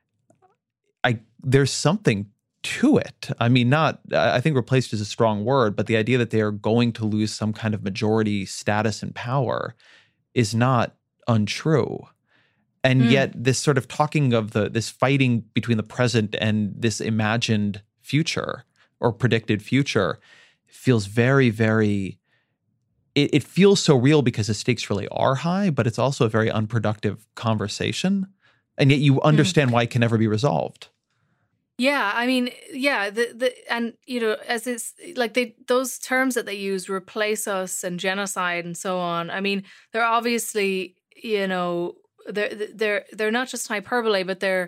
I there's something to it. I mean, not, I think replaced is a strong word, but the idea that they are going to lose some kind of majority status and power is not untrue. And mm. yet this sort of talking of the, this fighting between the present and this imagined future or predicted future feels very, very, it, it feels so real because the stakes really are high, but it's also a very unproductive conversation. And yet you understand mm. why it can never be resolved. Yeah, I mean, yeah, the the and you know, as it's like they those terms that they use, replace us and genocide and so on. I mean, they're obviously, you know, they're they're they're not just hyperbole, but they're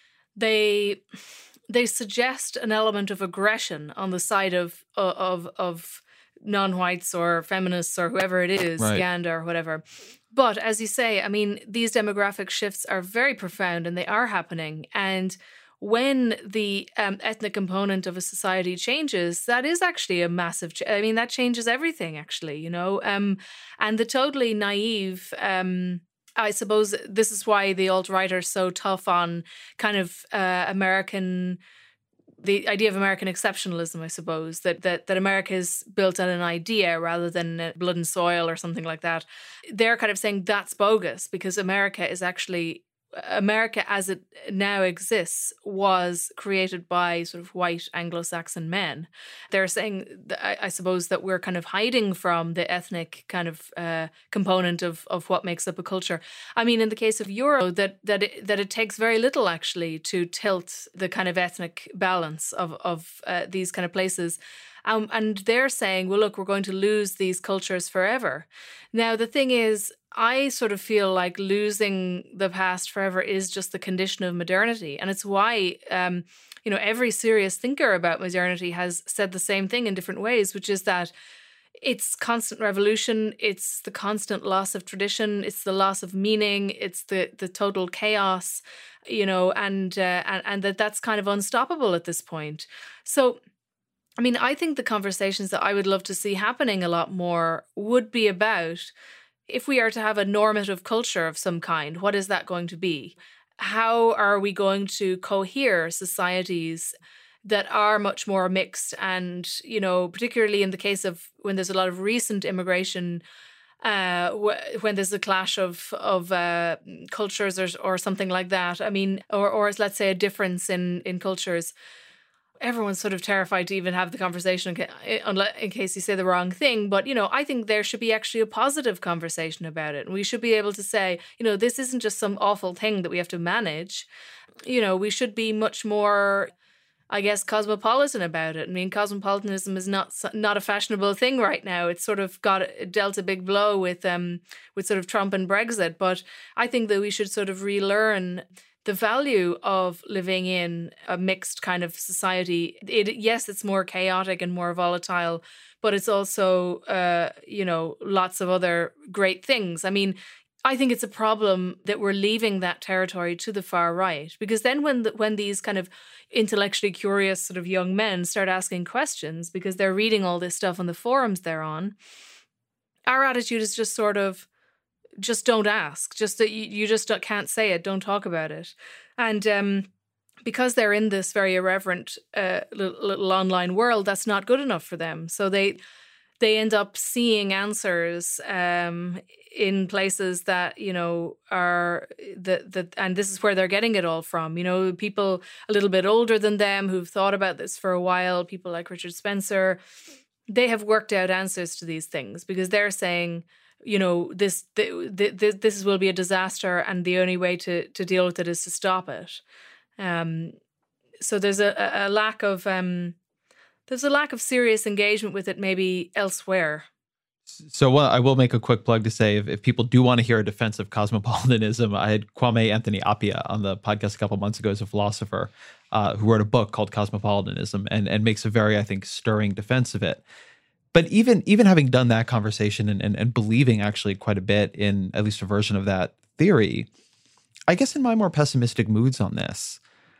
they they suggest an element of aggression on the side of of of non-whites or feminists or whoever it is, right. Uganda or whatever. But as you say, I mean, these demographic shifts are very profound and they are happening. And when the um, ethnic component of a society changes, that is actually a massive, ch- I mean, that changes everything, actually, you know. Um, and the totally naive, um, I suppose this is why the alt-right are so tough on kind of uh, American, the idea of American exceptionalism, I suppose, that, that that America is built on an idea rather than blood and soil or something like that. They're kind of saying that's bogus because America is actually, America as it now exists was created by sort of white Anglo-Saxon men. They're saying, I, I suppose, that we're kind of hiding from the ethnic kind of uh, component of, of what makes up a culture. I mean, in the case of Euro, that that it, that it takes very little actually to tilt the kind of ethnic balance of, of uh, these kind of places. Um, and they're saying, well, look, we're going to lose these cultures forever. Now, the thing is, I sort of feel like losing the past forever is just the condition of modernity. And it's why, um, you know, every serious thinker about modernity has said the same thing in different ways, which is that it's constant revolution, it's the constant loss of tradition, it's the loss of meaning, it's the the total chaos, you know, and uh, and, and that that's kind of unstoppable at this point. So, I mean, I think the conversations that I would love to see happening a lot more would be about, if we are to have a normative culture of some kind, what is that going to be? How are we going to cohere societies that are much more mixed? And, you know, particularly in the case of when there's a lot of recent immigration, uh, wh- when there's a clash of of uh, cultures or, or something like that. I mean, or or let's say a difference in in cultures. Everyone's sort of terrified to even have the conversation in case you say the wrong thing. But, you know, I think there should be actually a positive conversation about it. And we should be able to say, you know, this isn't just some awful thing that we have to manage. You know, we should be much more, I guess, cosmopolitan about it. I mean, cosmopolitanism is not not a fashionable thing right now. It's sort of got dealt a big blow with um with sort of Trump and Brexit. But I think that we should sort of relearn the value of living in a mixed kind of society. It, yes, it's more chaotic and more volatile, but it's also, uh, you know, lots of other great things. I mean, I think it's a problem that we're leaving that territory to the far right, because then when the, when these kind of intellectually curious sort of young men start asking questions because they're reading all this stuff on the forums they're on, our attitude is just sort of, just don't ask. Just that you, you just can't say it. Don't talk about it. And um, because they're in this very irreverent uh, little, little online world, that's not good enough for them. So they they end up seeing answers um, in places that, you know, are the the and this is where they're getting it all from. You know, people a little bit older than them who've thought about this for a while. People like Richard Spencer, they have worked out answers to these things because they're saying, you know, this this, this will be a disaster, and the only way to to deal with it is to stop it. Um, so there's a, a lack of um, there's a lack of serious engagement with it, maybe elsewhere. So well, I will make a quick plug to say, if, if people do want to hear a defense of cosmopolitanism, I had Kwame Anthony Appiah on the podcast a couple months ago as a philosopher uh, who wrote a book called Cosmopolitanism and, and makes a very, I think, stirring defense of it. But even even having done that conversation and, and, and believing actually quite a bit in at least a version of that theory, I guess in my more pessimistic moods on this,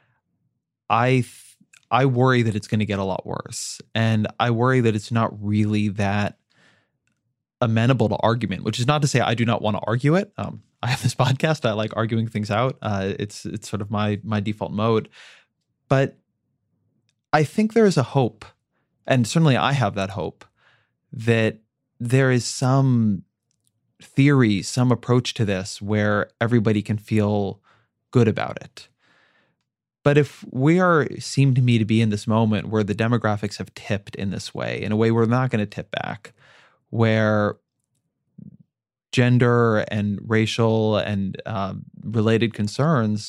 I th- I worry that it's going to get a lot worse. And I worry that it's not really that amenable to argument, which is not to say I do not want to argue it. Um, I have this podcast. I like arguing things out. Uh, it's it's sort of my my default mode. But I think there is a hope, and certainly I have that hope, that there is some theory, some approach to this where everybody can feel good about it. But if we are, seem to me to be in this moment where the demographics have tipped in this way, in a way we're not going to tip back, where gender and racial and um, related concerns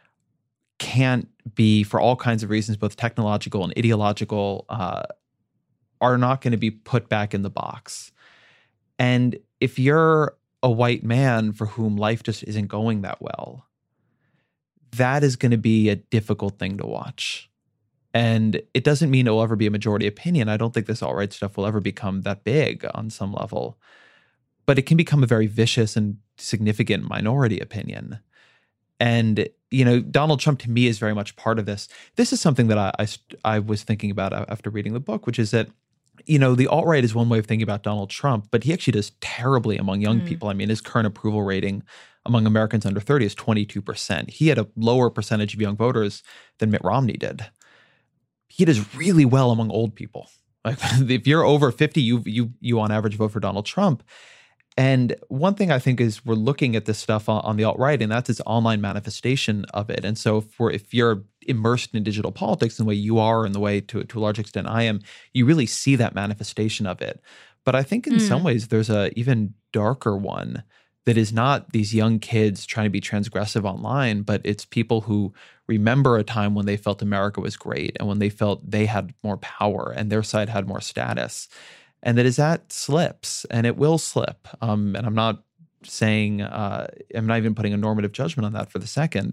can't be, for all kinds of reasons, both technological and ideological, uh, are not going to be put back in the box. And if you're a white man for whom life just isn't going that well, that is going to be a difficult thing to watch. And it doesn't mean it will ever be a majority opinion. I don't think this alt-right stuff will ever become that big on some level. But it can become a very vicious and significant minority opinion. And, you know, Donald Trump to me is very much part of this. This is something that I, I, I was thinking about after reading the book, which is that, you know, the alt-right is one way of thinking about Donald Trump, but he actually does terribly among young mm. people. I mean, his current approval rating among Americans under thirty is twenty-two percent. He had a lower percentage of young voters than Mitt Romney did. He does really well among old people. Like, if you're over fifty, you you you on average vote for Donald Trump. And one thing I think is we're looking at this stuff on, on the alt-right, and that's its online manifestation of it. And so for if you're immersed in digital politics in the way you are and the way to, to a large extent I am, you really see that manifestation of it. But I think in mm. some ways there's a even darker one that is not these young kids trying to be transgressive online, but it's people who remember a time when they felt America was great and when they felt they had more power and their side had more status. And that as that slips, and it will slip, um, and I'm not saying, uh, I'm not even putting a normative judgment on that for the second,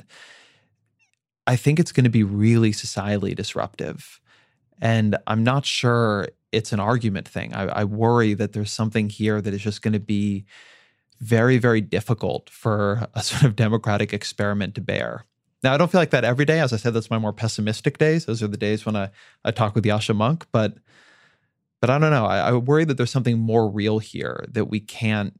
I think it's going to be really societally disruptive. And I'm not sure it's an argument thing. I, I worry that there's something here that is just going to be very, very difficult for a sort of democratic experiment to bear. Now, I don't feel like that every day. As I said, that's my more pessimistic days. Those are the days when I, I talk with Yascha Mounk. But but I don't know. I, I worry that there's something more real here that we can't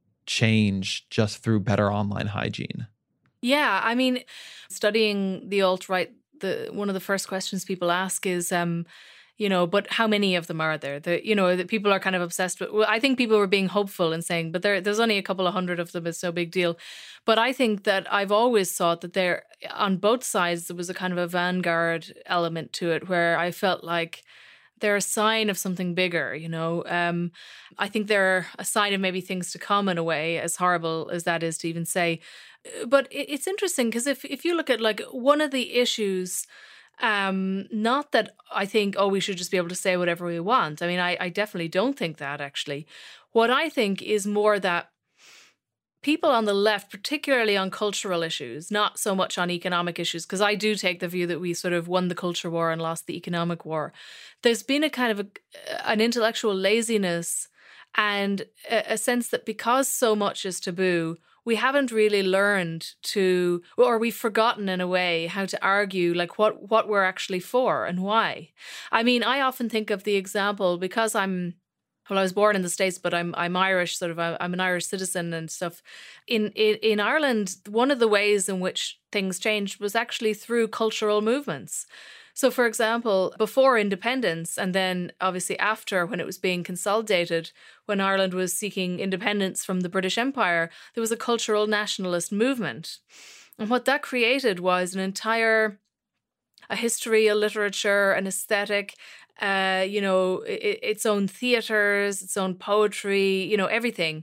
change just through better online hygiene. Yeah, I mean, studying the alt-right, the one of the first questions people ask is, um, you know, but how many of them are there? The, you know, that people are kind of obsessed with. Well, I think people were being hopeful and saying, but there, there's only a couple of hundred of them. It's no big deal. But I think that I've always thought that there, on both sides, there was a kind of a vanguard element to it where I felt like they're a sign of something bigger, you know. Um, I think they're a sign of maybe things to come in a way, as horrible as that is to even say. But it's interesting because if, if you look at like one of the issues, um, not that I think, oh, we should just be able to say whatever we want. I mean, I, I definitely don't think that, actually. What I think is more that people on the left, particularly on cultural issues, not so much on economic issues, because I do take the view that we sort of won the culture war and lost the economic war. There's been a kind of a, an intellectual laziness and a, a sense that because so much is taboo, we haven't really learned to, or we've forgotten in a way, how to argue like what, what we're actually for and why. I mean, I often think of the example because I'm, well, I was born in the States, but I'm I'm Irish, sort of. I'm an Irish citizen and stuff. In, in in Ireland, one of the ways in which things changed was actually through cultural movements. So, for example, before independence, and then obviously after, when it was being consolidated, when Ireland was seeking independence from the British Empire, there was a cultural nationalist movement, and what that created was an entire a history, a literature, an aesthetic. Uh, you know, it, its own theaters, its own poetry, you know, everything.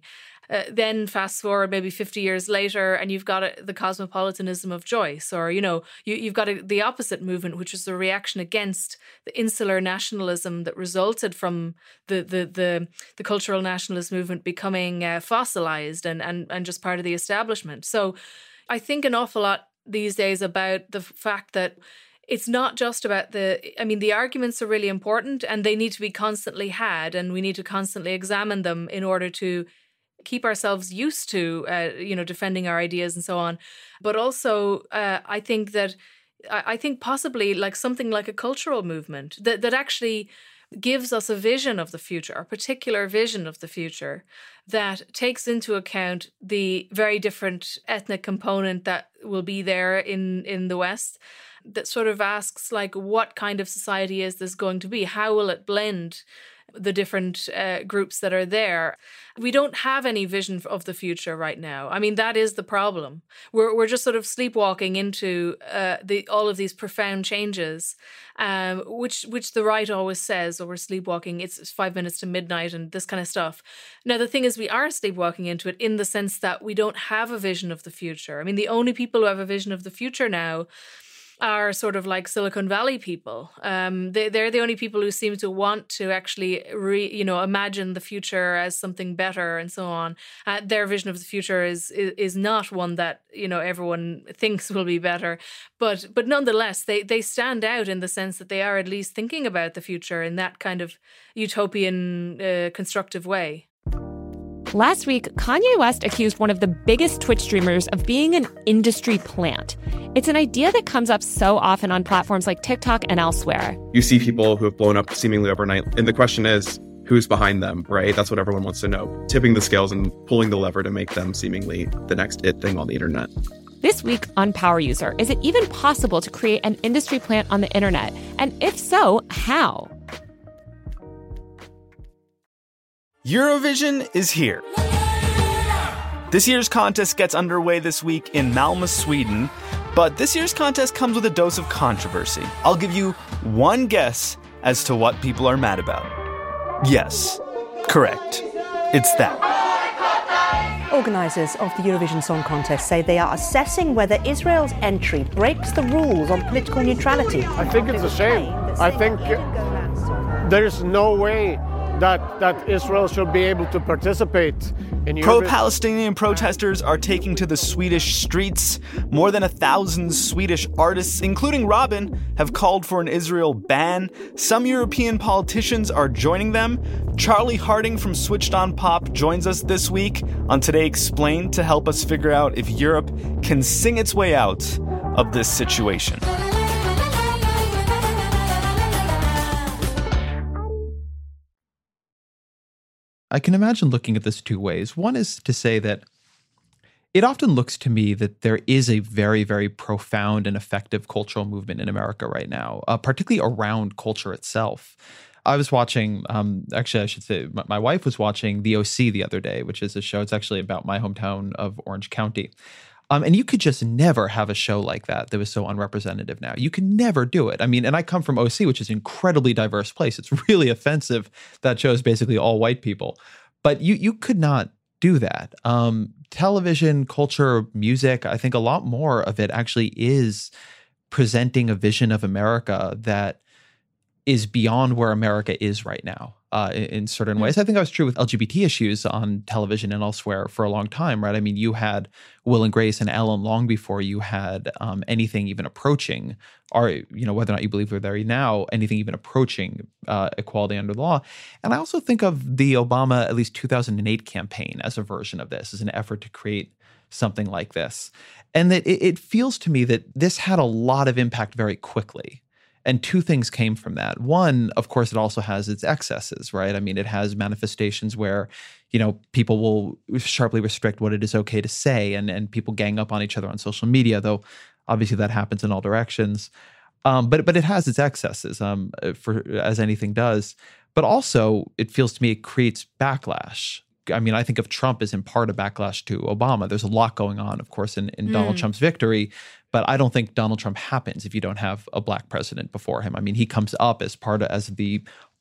Uh, then fast forward maybe fifty years later, and you've got a, the cosmopolitanism of Joyce, or, you know, you, you've got a, the opposite movement, which is the reaction against the insular nationalism that resulted from the the the, the cultural nationalist movement becoming uh, fossilized and, and, and just part of the establishment. So I think an awful lot these days about the fact that it's not just about the, I mean, the arguments are really important and they need to be constantly had, and we need to constantly examine them in order to keep ourselves used to, uh, you know, defending our ideas and so on. But also, uh, I think that, I think possibly like something like a cultural movement that, that actually gives us a vision of the future, a particular vision of the future that takes into account the very different ethnic component that will be there in, in the West, that sort of asks, like, what kind of society is this going to be? How will it blend the different uh, groups that are there? We don't have any vision of the future right now. I mean, that is the problem. We're we're just sort of sleepwalking into uh, the all of these profound changes, um, which which the right always says, or we're sleepwalking. It's five minutes to midnight and this kind of stuff. Now, the thing is, we are sleepwalking into it in the sense that we don't have a vision of the future. I mean, the only people who have a vision of the future now are sort of like Silicon Valley people. Um, they, they're the only people who seem to want to actually, re, you know, imagine the future as something better and so on. Uh, their vision of the future is, is is not one that, you know, everyone thinks will be better. But but nonetheless, they, they stand out in the sense that they are at least thinking about the future in that kind of utopian, uh, constructive way. Last week, Kanye West accused one of the biggest Twitch streamers of being an industry plant. It's an idea that comes up so often on platforms like TikTok and elsewhere. You see people who have blown up seemingly overnight, and the question is, who's behind them, right? That's what everyone wants to know. Tipping the scales and pulling the lever to make them seemingly the next it thing on the internet. This week on Power User, is it even possible to create an industry plant on the internet? And if so, how? Eurovision is here. This year's contest gets underway this week in Malmö, Sweden, but this year's contest comes with a dose of controversy. I'll give you one guess as to what people are mad about. Yes, correct. It's that. Organisers of the Eurovision Song Contest say they are assessing whether Israel's entry breaks the rules on political neutrality. I think it's a shame. I think there is no way that that Israel should be able to participate in Eurovision. Pro-Palestinian protesters are taking to the Swedish streets. More than a thousand Swedish artists, including Robin, have called for an Israel ban. Some European politicians are joining them. Charlie Harding from Switched On Pop joins us this week on Today Explained to help us figure out if Europe can sing its way out of this situation. I can imagine looking at this two ways. One is to say that it often looks to me that there is a very, very profound and effective cultural movement in America right now, uh, particularly around culture itself. I was watching, um, actually, I should say, my, my wife was watching The O C the other day, which is a show. It's actually about my hometown of Orange County. Um, and you could just never have a show like that that was so unrepresentative now. You can never do it. I mean, and I come from O C, which is an incredibly diverse place. It's really offensive. That show is basically all white people. But you you could not do that. Um, television, culture, music, I think a lot more of it actually is presenting a vision of America that is beyond where America is right now. Uh, in, in certain ways. I think that was true with L G B T issues on television and elsewhere for a long time, right? I mean, you had Will and Grace and Ellen long before you had um, anything even approaching, or, you know, whether or not you believe we're there now, anything even approaching uh, equality under the law. And I also think of the Obama, at least two thousand eight campaign as a version of this, as an effort to create something like this. And that it, it feels to me that this had a lot of impact very quickly. And two things came from that. One, of course, it also has its excesses, right? I mean, it has manifestations where, you know, people will sharply restrict what it is okay to say, and, and people gang up on each other on social media, though obviously that happens in all directions. Um, but but it has its excesses, um, for as anything does. But also, it feels to me it creates backlash. I mean, I think of Trump as in part a backlash to Obama. There's a lot going on, of course, in, in mm. Donald Trump's victory. But I don't think Donald Trump happens if you don't have a black president before him. I mean, he comes up as part of, as the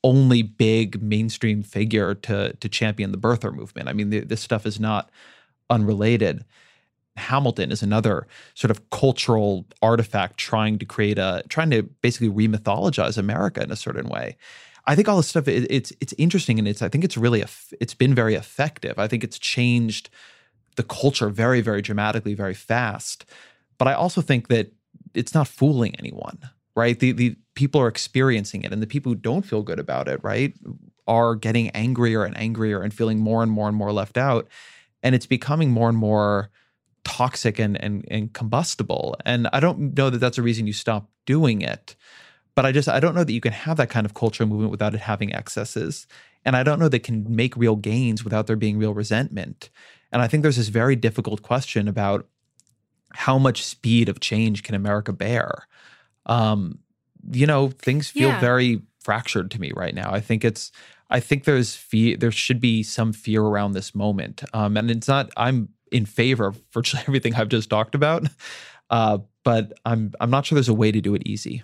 only big mainstream figure to to champion the birther movement. I mean, the, this stuff is not unrelated. Hamilton is another sort of cultural artifact trying to create a, trying to basically remythologize America in a certain way. I think all this stuff, it, it's it's interesting, and it's I think it's really, it's been very effective. I think it's changed the culture very, very dramatically, very fast. But I also think that it's not fooling anyone, right? The the people are experiencing it, and the people who don't feel good about it, right, are getting angrier and angrier and feeling more and more and more left out. And it's becoming more and more toxic and, and and combustible. And I don't know that that's a reason you stop doing it. But I just, I don't know that you can have that kind of culture movement without it having excesses. And I don't know that it can make real gains without there being real resentment. And I think there's this very difficult question about how much speed of change can America bear? Um, you know, things feel Yeah. very fractured to me right now. I think it's, I think there's fear, there should be some fear around this moment. Um, and it's not, I'm in favor of virtually everything I've just talked about. Uh, but I'm, I'm not sure there's a way to do it easy.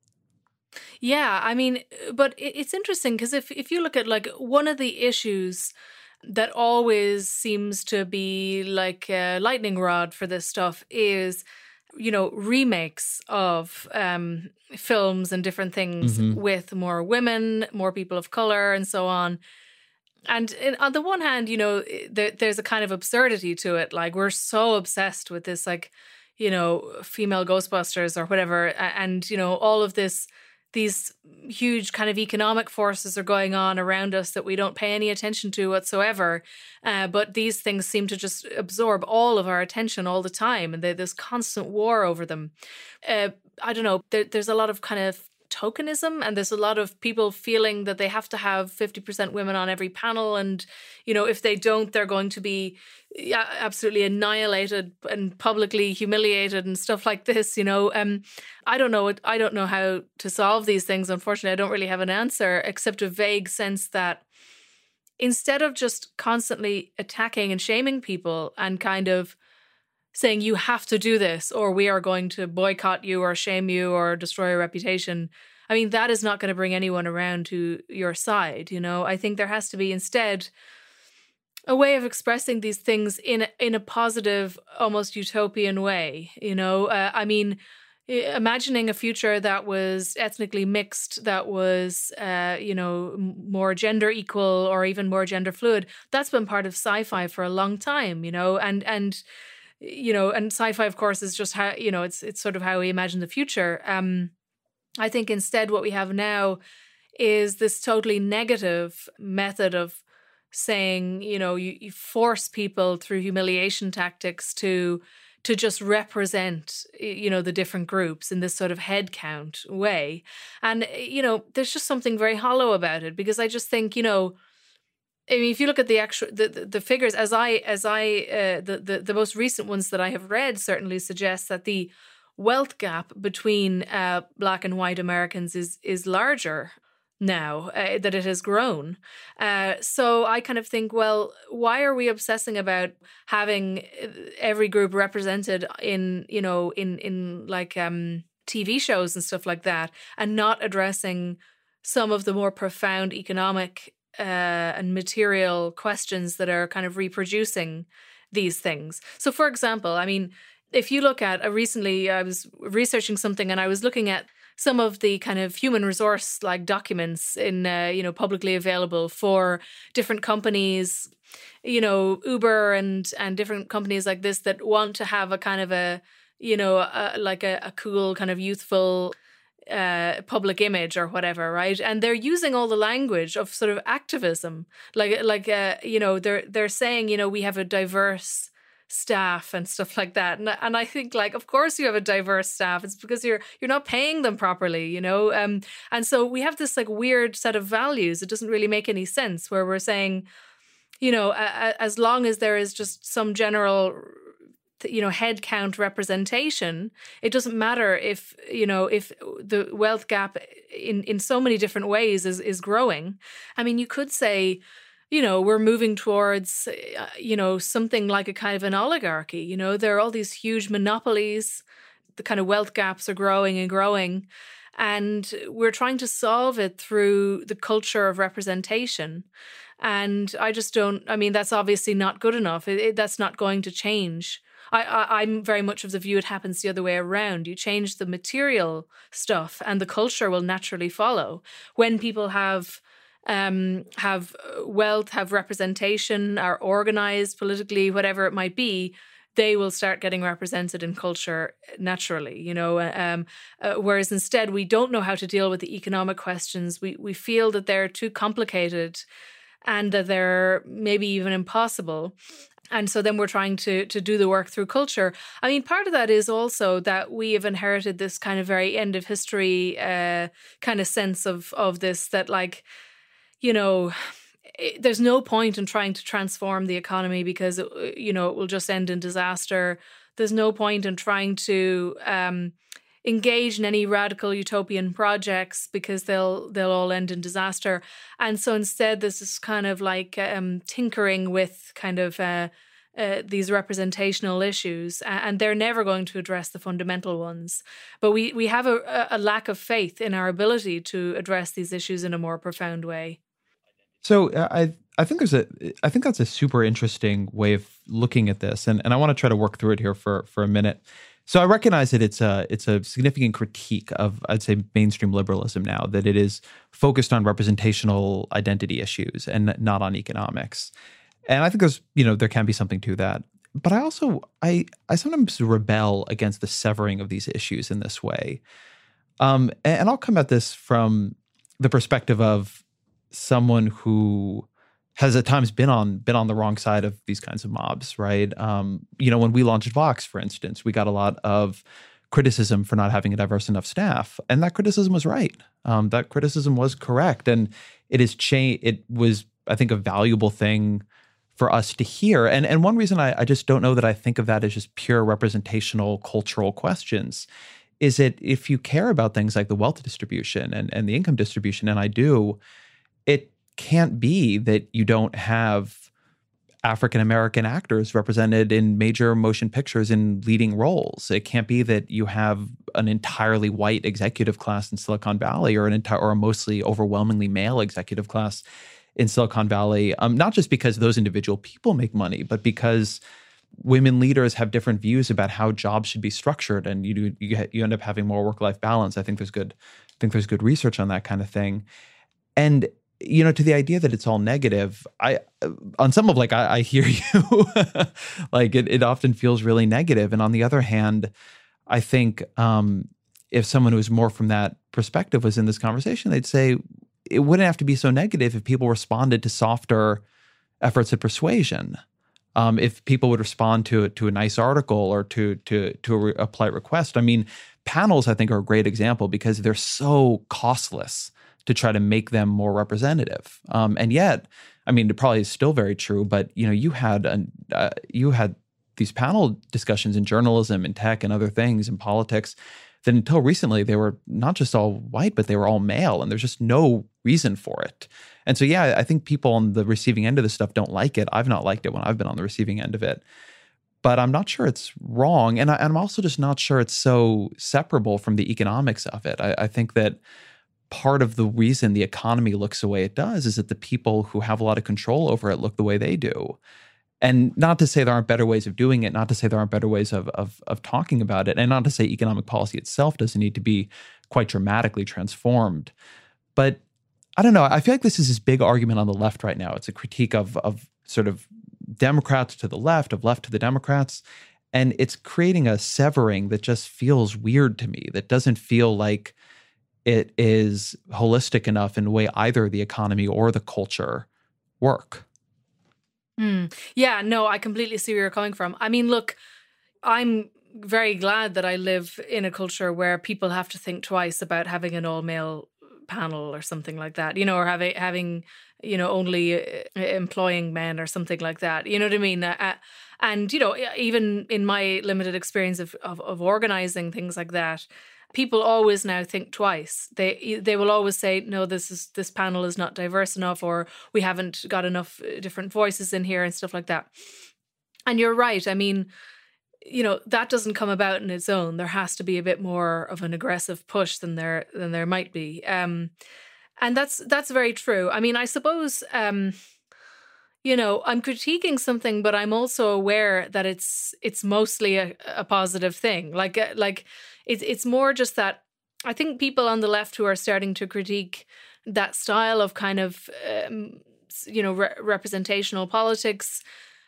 Yeah, I mean, but it- it's interesting because if, if you look at like one of the issues that always seems to be like a lightning rod for this stuff is, you know, remakes of um, films and different things Mhm. with more women, more people of color, and so on. And in, on the one hand, you know, there, there's a kind of absurdity to it. Like, we're so obsessed with this, like, you know, female Ghostbusters or whatever. a- And, you know, all of this, these huge kind of economic forces are going on around us that we don't pay any attention to whatsoever. Uh, but these things seem to just absorb all of our attention all the time. And there's this constant war over them. Uh, I don't know. There, there's a lot of kind of tokenism, and there's a lot of people feeling that they have to have fifty percent women on every panel, and you know, if they don't, they're going to be yeah, absolutely annihilated and publicly humiliated and stuff like this. You know, um, I don't know. I don't know how to solve these things. Unfortunately, I don't really have an answer, except a vague sense that instead of just constantly attacking and shaming people and kind of saying you have to do this or we are going to boycott you or shame you or destroy your reputation, I mean, that is not going to bring anyone around to your side. You know, I think there has to be instead a way of expressing these things in a, in a positive, almost utopian way. You know, uh, I mean, imagining a future that was ethnically mixed, that was, uh, you know, more gender equal or even more gender fluid, that's been part of sci-fi for a long time, you know, and, and, you know, and sci-fi, of course, is just how, you know, it's it's sort of how we imagine the future. Um, I think instead what we have now is this totally negative method of saying, you know, you, you force people through humiliation tactics to to just represent, you know, the different groups in this sort of head count way. And, you know, there's just something very hollow about it, because I just think, you know, I mean, if you look at the actual the, the, the figures, as I as I uh, the, the the most recent ones that I have read certainly suggest that the wealth gap between uh, Black and white Americans is is larger now, uh, that it has grown. Uh, so I kind of think, well, why are we obsessing about having every group represented in, you know, in in like um, T V shows and stuff like that, and not addressing some of the more profound economic Uh, and material questions that are kind of reproducing these things. So, for example, I mean, if you look at, uh, recently I was researching something and I was looking at some of the kind of human resource like documents in, uh, you know, publicly available for different companies, you know, Uber and and different companies like this that want to have a kind of a, you know, a, like a, a cool kind of youthful Uh, public image or whatever, right? And they're using all the language of sort of activism, like like uh, you know, they're they're saying, you know, we have a diverse staff and stuff like that. And and I think, like, of course you have a diverse staff. It's because you're you're not paying them properly, you know. Um, and so we have this like weird set of values. It doesn't really make any sense, where we're saying, you know, a, a, as long as there is just some general, you know, head count representation, it doesn't matter if, you know, if the wealth gap in, in so many different ways is, is growing. I mean, you could say, you know, we're moving towards, uh, you know, something like a kind of an oligarchy. You know, there are all these huge monopolies. The kind of wealth gaps are growing and growing. And we're trying to solve it through the culture of representation. And I just don't, I mean, that's obviously not good enough. It, it, that's not going to change. I, I, I'm very much of the view it happens the other way around. You change the material stuff and the culture will naturally follow. When people have um, have wealth, have representation, are organized politically, whatever it might be, they will start getting represented in culture naturally, you know, um, uh, whereas instead we don't know how to deal with the economic questions. We we feel that they're too complicated and that they're maybe even impossible. And so then we're trying to to do the work through culture. I mean, part of that is also that we have inherited this kind of very end of history uh, kind of sense of of this, that like, you know, it, there's no point in trying to transform the economy because, it, you know, it will just end in disaster. There's no point in trying to um, engage in any radical utopian projects because they'll they'll all end in disaster. And so instead, this is kind of like um, tinkering with kind of uh, uh, these representational issues, and they're never going to address the fundamental ones. But we we have a, a lack of faith in our ability to address these issues in a more profound way. So uh, I I think there's a I think that's a super interesting way of looking at this, and and I want to try to work through it here for for a minute. So I recognize that it's a it's a significant critique of, I'd say, mainstream liberalism now, that it is focused on representational identity issues and not on economics. And I think there's, you know, there can be something to that. But I also, I I sometimes rebel against the severing of these issues in this way. Um, and, and I'll come at this from the perspective of someone who has at times been on been on the wrong side of these kinds of mobs, right? Um, you know, when we launched Vox, for instance, we got a lot of criticism for not having a diverse enough staff, and that criticism was right. Um, that criticism was correct, and it is cha- It was, I think, a valuable thing for us to hear. And and one reason I, I just don't know that I think of that as just pure representational cultural questions is that if you care about things like the wealth distribution and and the income distribution, and I do, it can't be that you don't have African-American actors represented in major motion pictures in leading roles. It can't be that you have an entirely white executive class in Silicon Valley, or an entire or a mostly overwhelmingly male executive class in Silicon Valley. Um, not just because those individual people make money, but because women leaders have different views about how jobs should be structured, and you do, you you end up having more work-life balance. I think there's good I think there's good research on that kind of thing. And you know, to the idea that it's all negative, I, on some of like, I, I hear you, like it, it often feels really negative. And on the other hand, I think um, if someone who's more from that perspective was in this conversation, they'd say it wouldn't have to be so negative if people responded to softer efforts at persuasion. Um, if people would respond to to a nice article or to to to a, a polite request. I mean, panels I think are a great example because they're so costless to try to make them more representative. Um, and yet, I mean, it probably is still very true, but, you know, you had an, uh, you had these panel discussions in journalism and tech and other things in politics that until recently, they were not just all white, but they were all male, and there's just no reason for it. And so, yeah, I think people on the receiving end of this stuff don't like it. I've not liked it when I've been on the receiving end of it. But I'm not sure it's wrong. And, I, and I'm also just not sure it's so separable from the economics of it. I, I think that part of the reason the economy looks the way it does is that the people who have a lot of control over it look the way they do. And not to say there aren't better ways of doing it, not to say there aren't better ways of of, of talking about it, and not to say economic policy itself doesn't need to be quite dramatically transformed. But I don't know, I feel like this is this big argument on the left right now. It's a critique of of sort of Democrats to the left, of left to the Democrats. And it's creating a severing that just feels weird to me, that doesn't feel like it is holistic enough in the way either the economy or the culture work. Mm. Yeah, no, I completely see where you're coming from. I mean, look, I'm very glad that I live in a culture where people have to think twice about having an all-male panel or something like that, you know, or having, having you know, only uh, employing men or something like that. You know what I mean? Uh, and, you know, even in my limited experience of, of, of organizing things like that, people always now think twice. They they will always say, no, this is this panel is not diverse enough, or we haven't got enough different voices in here and stuff like that. And you're right. I mean, you know, that doesn't come about in its own. There has to be a bit more of an aggressive push than there than there might be. Um, and that's that's very true. I mean, I suppose, um, you know, I'm critiquing something, but I'm also aware that it's it's mostly a, a positive thing. Like uh, like it's it's more just that I think people on the left who are starting to critique that style of kind of um, you know re- representational politics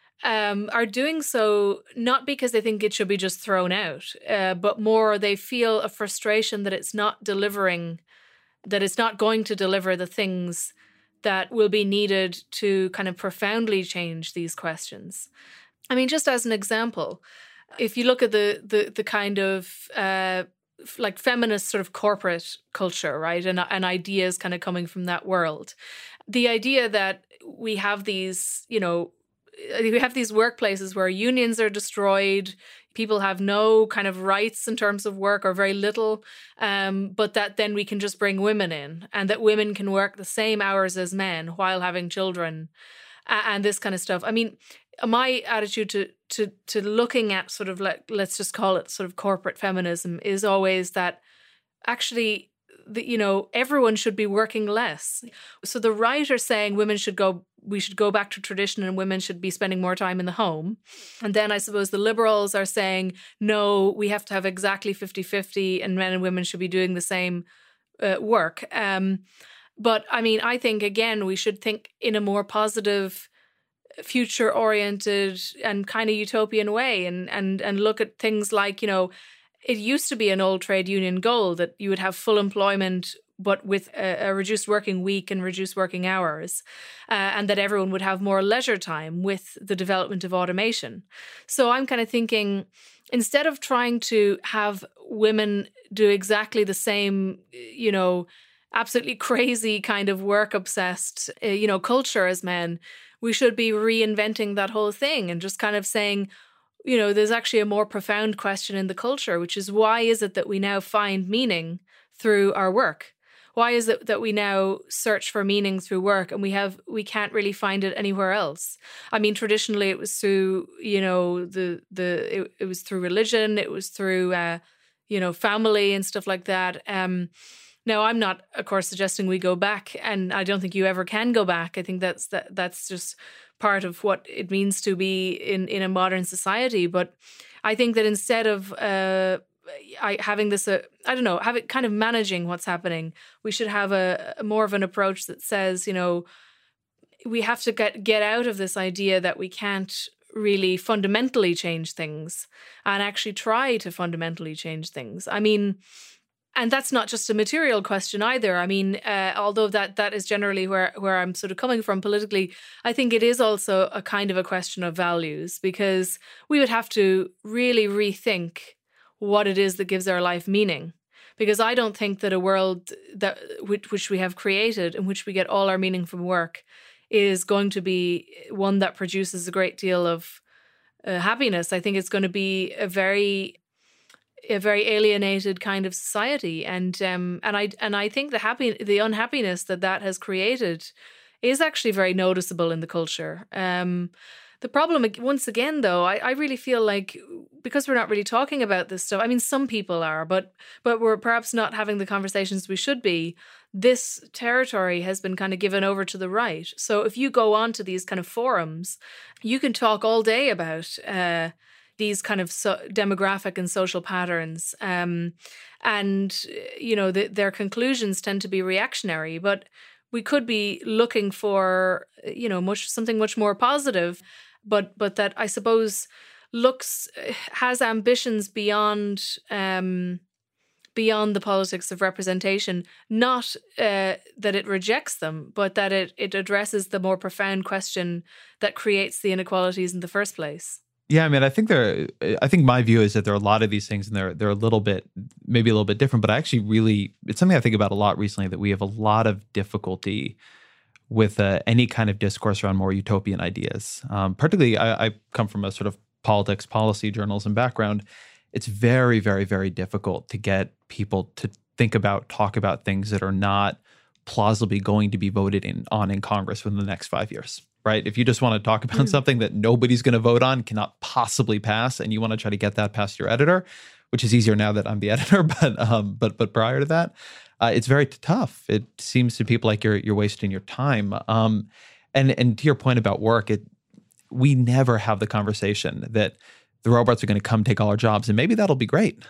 um, are doing so not because they think it should be just thrown out, uh, but more they feel a frustration that it's not delivering, that it's not going to deliver the things that will be needed to kind of profoundly change these questions. I mean, just as an example, if you look at the the the kind of uh, like feminist sort of corporate culture, right, and and ideas kind of coming from that world, the idea that we have these, you know, we have these workplaces where unions are destroyed, people have no kind of rights in terms of work or very little, um, but that then we can just bring women in and that women can work the same hours as men while having children and, and this kind of stuff. I mean, my attitude to to to looking at sort of like, let's just call it sort of corporate feminism is always that actually, the, you know, everyone should be working less. So the right are saying women should go, we should go back to tradition and women should be spending more time in the home. And then I suppose the liberals are saying, no, we have to have exactly fifty-fifty and men and women should be doing the same uh, work. Um, but I mean, I think, again, we should think in a more positive, future-oriented and kind of utopian way and and and look at things like, you know, it used to be an old trade union goal that you would have full employment but with a, a reduced working week and reduced working hours, uh, and that everyone would have more leisure time with the development of automation. So I'm kind of thinking, instead of trying to have women do exactly the same, you know, absolutely crazy kind of work-obsessed, uh, you know, culture as men, we should be reinventing that whole thing and just kind of saying, you know, there's actually a more profound question in the culture, which is, why is it that we now find meaning through our work? Why is it that we now search for meaning through work and we have we can't really find it anywhere else? I mean, traditionally it was through, you know, the the it, it was through religion, it was through uh, you know, family and stuff like that. Um, now, I'm not, of course, suggesting we go back, and I don't think you ever can go back. I think that's that that's just part of what it means to be in, in a modern society. But I think that instead of uh, I, having this, uh, I don't know, have it kind of managing what's happening, we should have a, a more of an approach that says, you know, we have to get get out of this idea that we can't really fundamentally change things and actually try to fundamentally change things. I mean, and that's not just a material question either. I mean, uh, although that that is generally where, where I'm sort of coming from politically, I think it is also a kind of a question of values, because we would have to really rethink what it is that gives our life meaning. Because I don't think that a world that which, which we have created, in which we get all our meaning from work, is going to be one that produces a great deal of uh, happiness. I think it's going to be a very a very alienated kind of society, and um, and I and I think the happy the unhappiness that that has created is actually very noticeable in the culture. Um, the problem, once again, though, I, I really feel like, because we're not really talking about this stuff. I mean, some people are, but but we're perhaps not having the conversations we should be. This territory has been kind of given over to the right. So if you go on to these kind of forums, you can talk all day about Uh, these kind of so demographic and social patterns. Um, and, you know, the, their conclusions tend to be reactionary, but we could be looking for, you know, much something much more positive, but but that I suppose looks, has ambitions beyond um, beyond the politics of representation, not uh, that it rejects them, but that it, it addresses the more profound question that creates the inequalities in the first place. Yeah, I mean, I think there. I think my view is that there are a lot of these things, and they're they're a little bit, maybe a little bit different. But I actually really, it's something I think about a lot recently, that we have a lot of difficulty with uh, any kind of discourse around more utopian ideas. Um, particularly, I, I come from a sort of politics, policy, journalism background. It's very, very, very difficult to get people to think about, talk about things that are not plausibly going to be voted in on in Congress within the next five years, right? If you just want to talk about mm. something that nobody's going to vote on, cannot possibly pass, and you want to try to get that past your editor, which is easier now that I'm the editor, but um, but but prior to that, uh, it's very tough. It seems to people like you're you're wasting your time. Um, and and to your point about work, it we never have the conversation that the robots are going to come take all our jobs, and maybe that'll be great.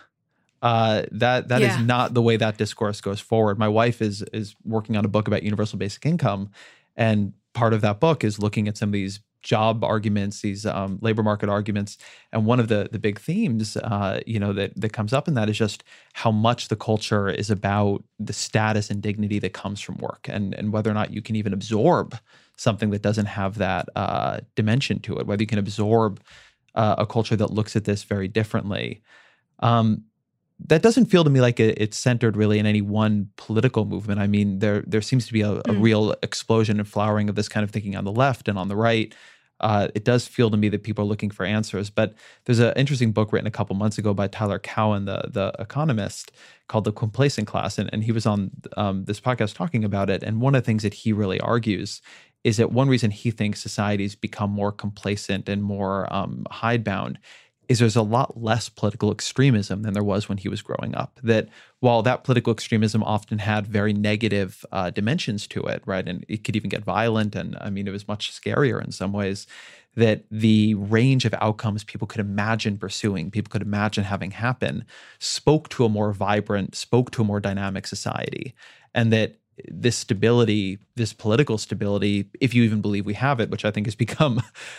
Uh, that that yeah. is not the way that discourse goes forward. My wife is is working on a book about universal basic income, and part of that book is looking at some of these job arguments, these um, labor market arguments, and one of the the big themes, uh, you know, that that comes up in that is just how much the culture is about the status and dignity that comes from work, and and whether or not you can even absorb something that doesn't have that uh, dimension to it, whether you can absorb uh, a culture that looks at this very differently. Um, That doesn't feel to me like it's centered really in any one political movement. I mean, there there seems to be a, a mm. real explosion and flowering of this kind of thinking on the left and on the right. Uh, it does feel to me that people are looking for answers. But there's an interesting book written a couple months ago by Tyler Cowen, the the economist, called The Complacent Class. And, and he was on um, this podcast talking about it. And one of the things that he really argues is that one reason he thinks societies become more complacent and more um, hidebound is there's a lot less political extremism than there was when he was growing up. That while that political extremism often had very negative uh, dimensions to it, right, and it could even get violent, and I mean, it was much scarier in some ways, that the range of outcomes people could imagine pursuing, people could imagine having happen, spoke to a more vibrant, spoke to a more dynamic society. And that this stability, this political stability, if you even believe we have it, which I think has become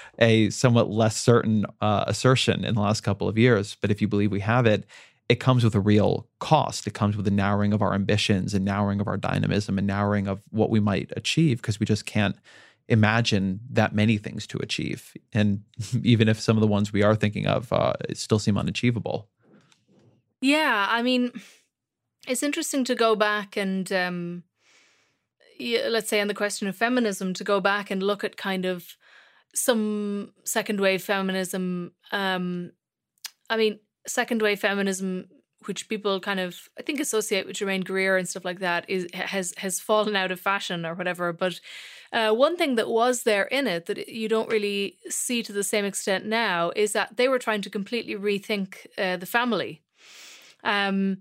a somewhat less certain uh, assertion in the last couple of years, but if you believe we have it, it comes with a real cost. It comes with a narrowing of our ambitions and narrowing of our dynamism and narrowing of what we might achieve, because we just can't imagine that many things to achieve. And even if some of the ones we are thinking of uh, still seem unachievable. Yeah, I mean, it's interesting to go back and... Um, let's say on the question of feminism, to go back and look at kind of some second wave feminism. Um, I mean, second wave feminism, which people kind of, I think, associate with Germaine Greer and stuff like that, is has has fallen out of fashion or whatever. But uh, one thing that was there in it that you don't really see to the same extent now is that they were trying to completely rethink uh, the family. Um,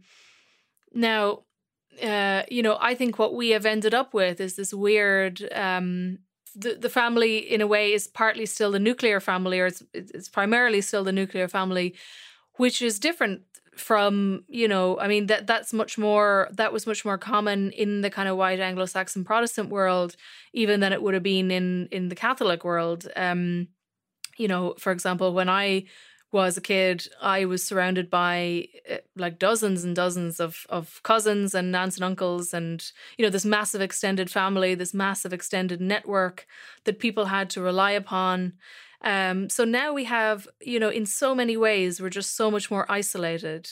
now, Uh, you know, I think what we have ended up with is this weird, um, the, the family in a way is partly still the nuclear family, or it's, it's primarily still the nuclear family, which is different from, you know, I mean, that that's much more, that was much more common in the kind of white Anglo-Saxon Protestant world, even than it would have been in, in the Catholic world. Um, you know, for example, when I was a kid, I was surrounded by uh, like dozens and dozens of, of cousins and aunts and uncles, and, you know, this massive extended family, this massive extended network that people had to rely upon. Um, so now we have, you know, in so many ways, we're just so much more isolated.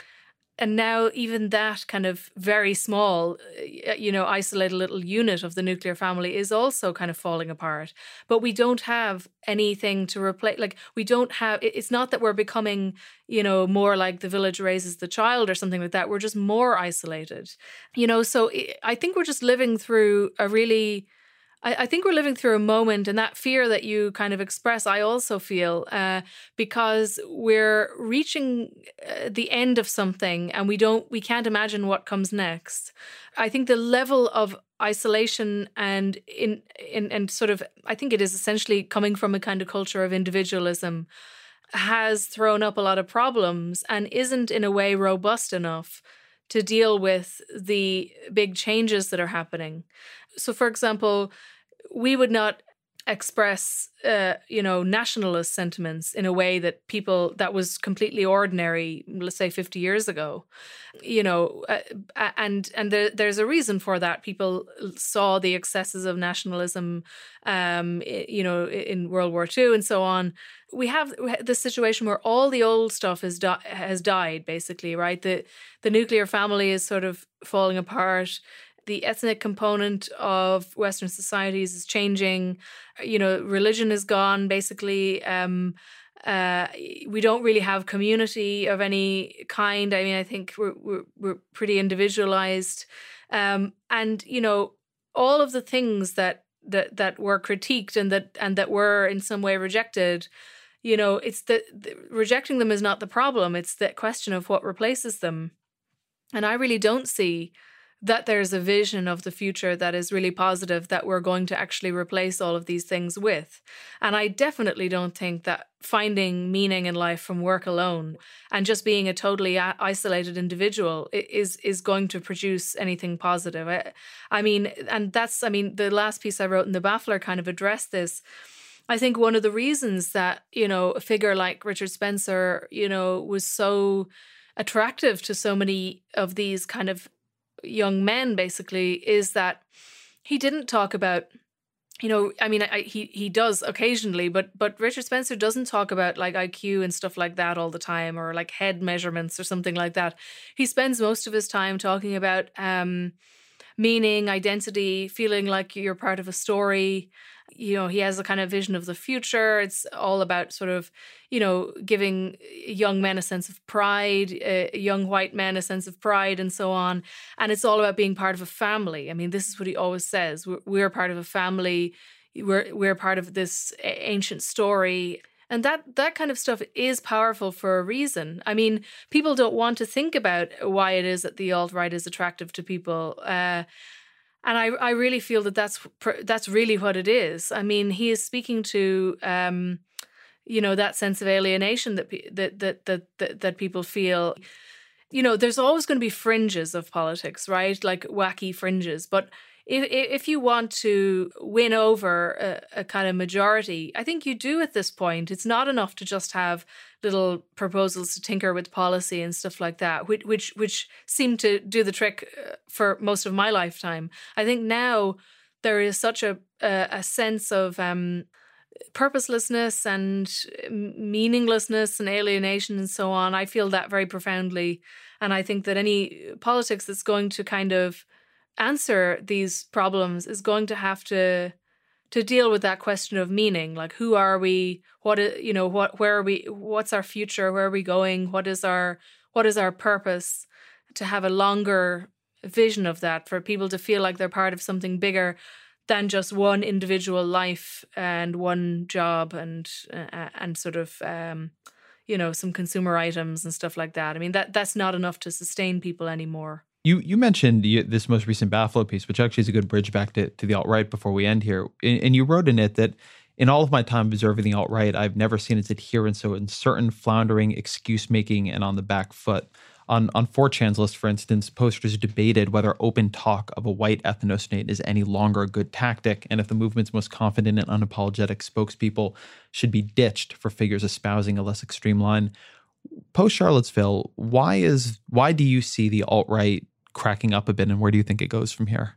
And now even that kind of very small, you know, isolated little unit of the nuclear family is also kind of falling apart. But we don't have anything to replace. Like, we don't have, it's not that we're becoming, you know, more like the village raises the child or something like that. We're just more isolated, you know. So I think we're just living through a really... I think we're living through a moment, and that fear that you kind of express, I also feel, uh, because we're reaching uh, the end of something, and we don't, we can't imagine what comes next. I think the level of isolation and in, in and sort of, I think it is essentially coming from a kind of culture of individualism, has thrown up a lot of problems and isn't in a way robust enough to deal with the big changes that are happening. So, for example, we would not express, uh, you know, nationalist sentiments in a way that people, that was completely ordinary, let's say fifty years ago, you know, uh, and and there, there's a reason for that. People saw the excesses of nationalism, um, you know, in World War Two and so on. We have this situation where all the old stuff has di- has died, basically, right? The the nuclear family is sort of falling apart. The ethnic component of Western societies is changing. You know, religion is gone, basically. Um, Uh, we don't really have community of any kind. I mean, I think we're we're, we're pretty individualized, um, and you know, all of the things that that that were critiqued and that and that were in some way rejected. You know, it's the, the rejecting them is not the problem. It's the question of what replaces them, and I really don't see that there's a vision of the future that is really positive that we're going to actually replace all of these things with. And I definitely don't think that finding meaning in life from work alone and just being a totally isolated individual is is going to produce anything positive. I, I mean, and that's, I mean, the last piece I wrote in The Baffler kind of addressed this. I think one of the reasons that, you know, a figure like Richard Spencer, you know, was so attractive to so many of these kind of young men basically is that he didn't talk about, you know, I mean, I, he he does occasionally, but but Richard Spencer doesn't talk about like I Q and stuff like that all the time, or like head measurements or something like that. He spends most of his time talking about um, meaning, identity, feeling like you're part of a story. You know, he has a kind of vision of the future. It's all about sort of, you know, giving young men a sense of pride, uh, young white men a sense of pride and so on. And it's all about being part of a family. I mean, this is what he always says. We're, we're part of a family. We're, we're part of this ancient story. And that that kind of stuff is powerful for a reason. I mean, people don't want to think about why it is that the alt-right is attractive to people. Uh And I, I really feel that that's that's really what it is. I mean, he is speaking to, um, you know, that sense of alienation that that that that that, that people feel. You know, there's always going to be fringes of politics, right? Like wacky fringes. But if if you want to win over a, a kind of majority, I think you do at this point. It's not enough to just have little proposals to tinker with policy and stuff like that, which which, which seem to do the trick for most of my lifetime. I think now there is such a a, a sense of um, purposelessness and meaninglessness and alienation and so on. I feel that very profoundly, and I think that any politics that's going to kind of answer these problems is going to have to to deal with that question of meaning. Like, who are we? What is, you know, what, where are we? What's our future? Where are we going? What is our, what is our purpose? To have a longer vision of that, for people to feel like they're part of something bigger than just one individual life and one job and, uh, and sort of, um, you know, some consumer items and stuff like that. I mean, that that's not enough to sustain people anymore. You you mentioned this most recent Baffler piece, which actually is a good bridge back to, to the alt-right before we end here. And, and you wrote in it that in all of my time observing the alt-right, I've never seen its adherents so uncertain, floundering, excuse-making, and on the back foot. On, on four chan's list, for instance, posters debated whether open talk of a white ethno-state is any longer a good tactic, and if the movement's most confident and unapologetic spokespeople should be ditched for figures espousing a less extreme line. Post-Charlottesville, why is why do you see the alt-right cracking up a bit, and where do you think it goes from here?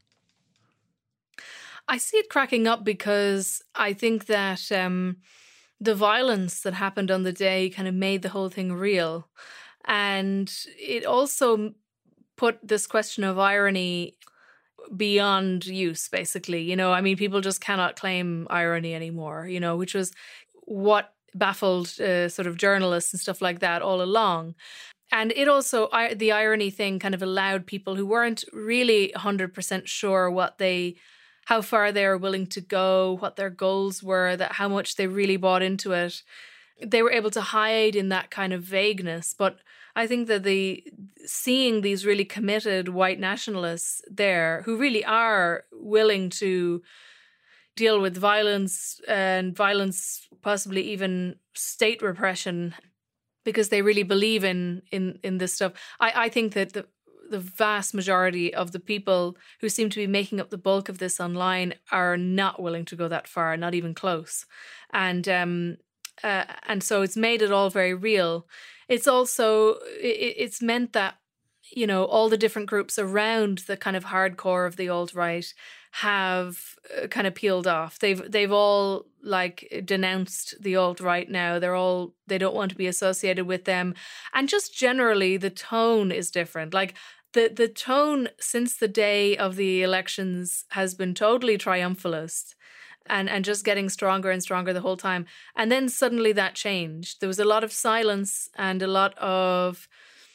I see it cracking up because I think that um, the violence that happened on the day kind of made the whole thing real. And it also put this question of irony beyond use, basically. You know, I mean, people just cannot claim irony anymore, you know, which was what baffled uh, sort of journalists and stuff like that all along. And it also, I, the irony thing kind of allowed people who weren't really one hundred percent sure what they, how far they were willing to go, what their goals were, that how much they really bought into it. They were able to hide in that kind of vagueness. But I think that the seeing these really committed white nationalists there who really are willing to deal with violence and violence, possibly even state repression, because they really believe in in in this stuff. I, I think that the the vast majority of the people who seem to be making up the bulk of this online are not willing to go that far, not even close. And um, uh, and so it's made it all very real. It's also, it, it's meant that, you know, all the different groups around the kind of hardcore of the alt-right have uh, kind of peeled off. They've they've all like denounced the alt-right now. They're all, they don't want to be associated with them. And just generally the tone is different. Like the the tone since the day of the elections has been totally triumphalist. and, and just getting stronger and stronger the whole time. And then suddenly that changed. There was a lot of silence and a lot of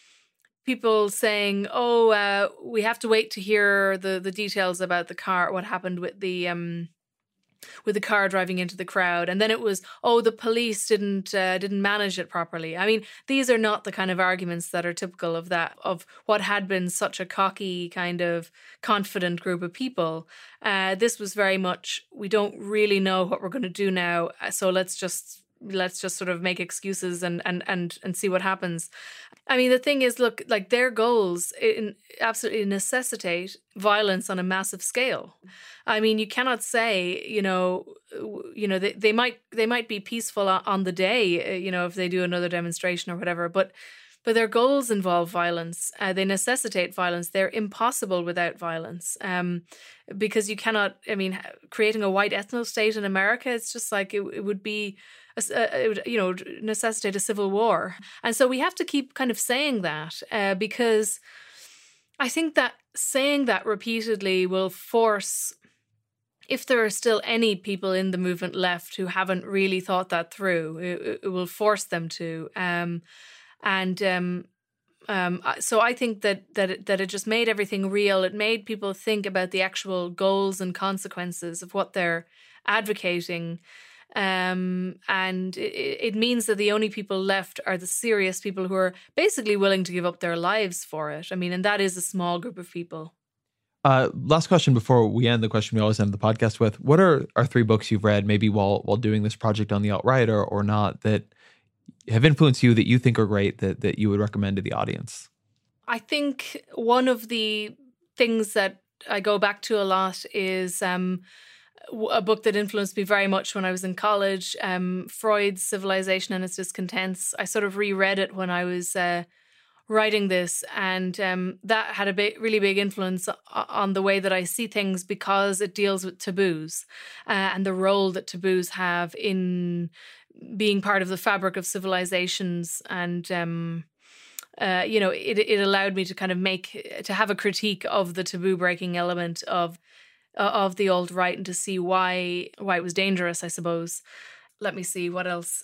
people saying, oh, uh, we have to wait to hear the, the details about the car, what happened with the... Um, with the car driving into the crowd. And then it was, oh, the police didn't uh, didn't manage it properly. I mean, these are not the kind of arguments that are typical of that, of what had been such a cocky, kind of confident group of people. Uh, this was very much, we don't really know what we're going to do now, so let's just let's just sort of make excuses and and and and see what happens. I mean, the thing is, look, like their goals in, absolutely necessitate violence on a massive scale. I mean, you cannot say, you know, you know, they, they might they might be peaceful on the day, you know, if they do another demonstration or whatever, but but their goals involve violence. Uh, they necessitate violence. They're impossible without violence, um, because you cannot. I mean, creating a white ethno state in America, it's just like it, it would be. Uh, it would, you know, necessitate a civil war. And so we have to keep kind of saying that uh, because I think that saying that repeatedly will force, if there are still any people in the movement left who haven't really thought that through, it, it will force them to. Um, and um, um, so I think that that it, that it just made everything real. It made people think about the actual goals and consequences of what they're advocating. Um, and it, it means that the only people left are the serious people who are basically willing to give up their lives for it. I mean, and that is a small group of people. Uh, last question before we end, the question we always end the podcast with. What are, are three books you've read, maybe while while doing this project on the alt-right or, or not, that have influenced you that you think are great, that, that you would recommend to the audience? I think one of the things that I go back to a lot is... Um, a book that influenced me very much when I was in college, um, Freud's Civilization and Its Discontents. I sort of reread it when I was uh, writing this, and um, that had a big, really big influence on the way that I see things because it deals with taboos uh, and the role that taboos have in being part of the fabric of civilizations. And um, uh, you know, it it allowed me to kind of make to have a critique of the taboo breaking element of. of the alt-right and to see why why it was dangerous, I suppose. Let me see, what else?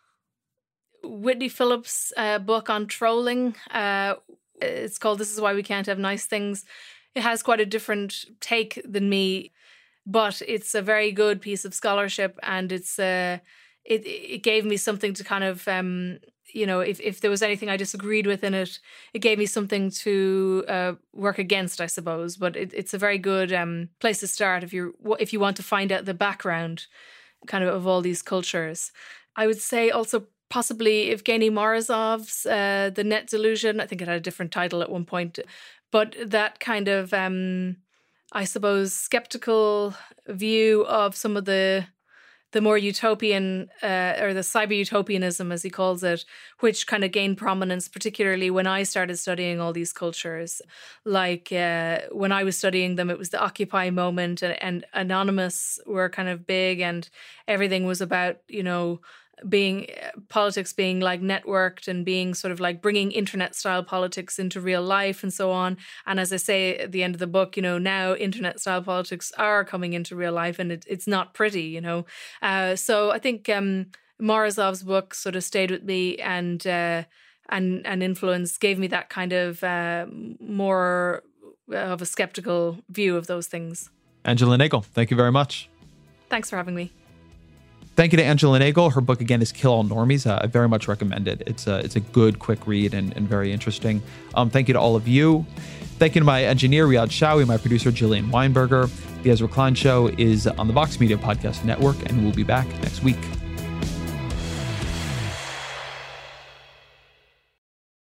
Whitney Phillips' uh, book on trolling. Uh, it's called This Is Why We Can't Have Nice Things. It has quite a different take than me, but it's a very good piece of scholarship, and it's uh, it, it gave me something to kind of... Um, you know, if, if there was anything I disagreed with in it, it gave me something to uh, work against, I suppose. But it, it's a very good um, place to start if you if you want to find out the background kind of of all these cultures. I would say also possibly Evgeny Morozov's uh, The Net Delusion. I think it had a different title at one point. But that kind of, um, I suppose, skeptical view of some of the... the more utopian, uh, or the cyber-utopianism, as he calls it, which kind of gained prominence, particularly when I started studying all these cultures. Like uh, when I was studying them, it was the Occupy moment, and, and Anonymous were kind of big, and everything was about, you know, being politics being like networked and being sort of like bringing internet style politics into real life and so on. And as I say at the end of the book, you know, now internet style politics are coming into real life, and it, it's not pretty, you know. Uh, so I think um, Morozov's book sort of stayed with me and uh, and and influence, gave me that kind of uh, more of a skeptical view of those things. Angela Nagle, thank you very much. Thanks for having me. Thank you to Angela Nagle. Her book, again, is Kill All Normies. Uh, I very much recommend it. It's a, it's a good, quick read and, and very interesting. Um, thank you to all of you. Thank you to my engineer, Riyadh Shawi, my producer, Jillian Weinberger. The Ezra Klein Show is on the Vox Media Podcast Network, and we'll be back next week.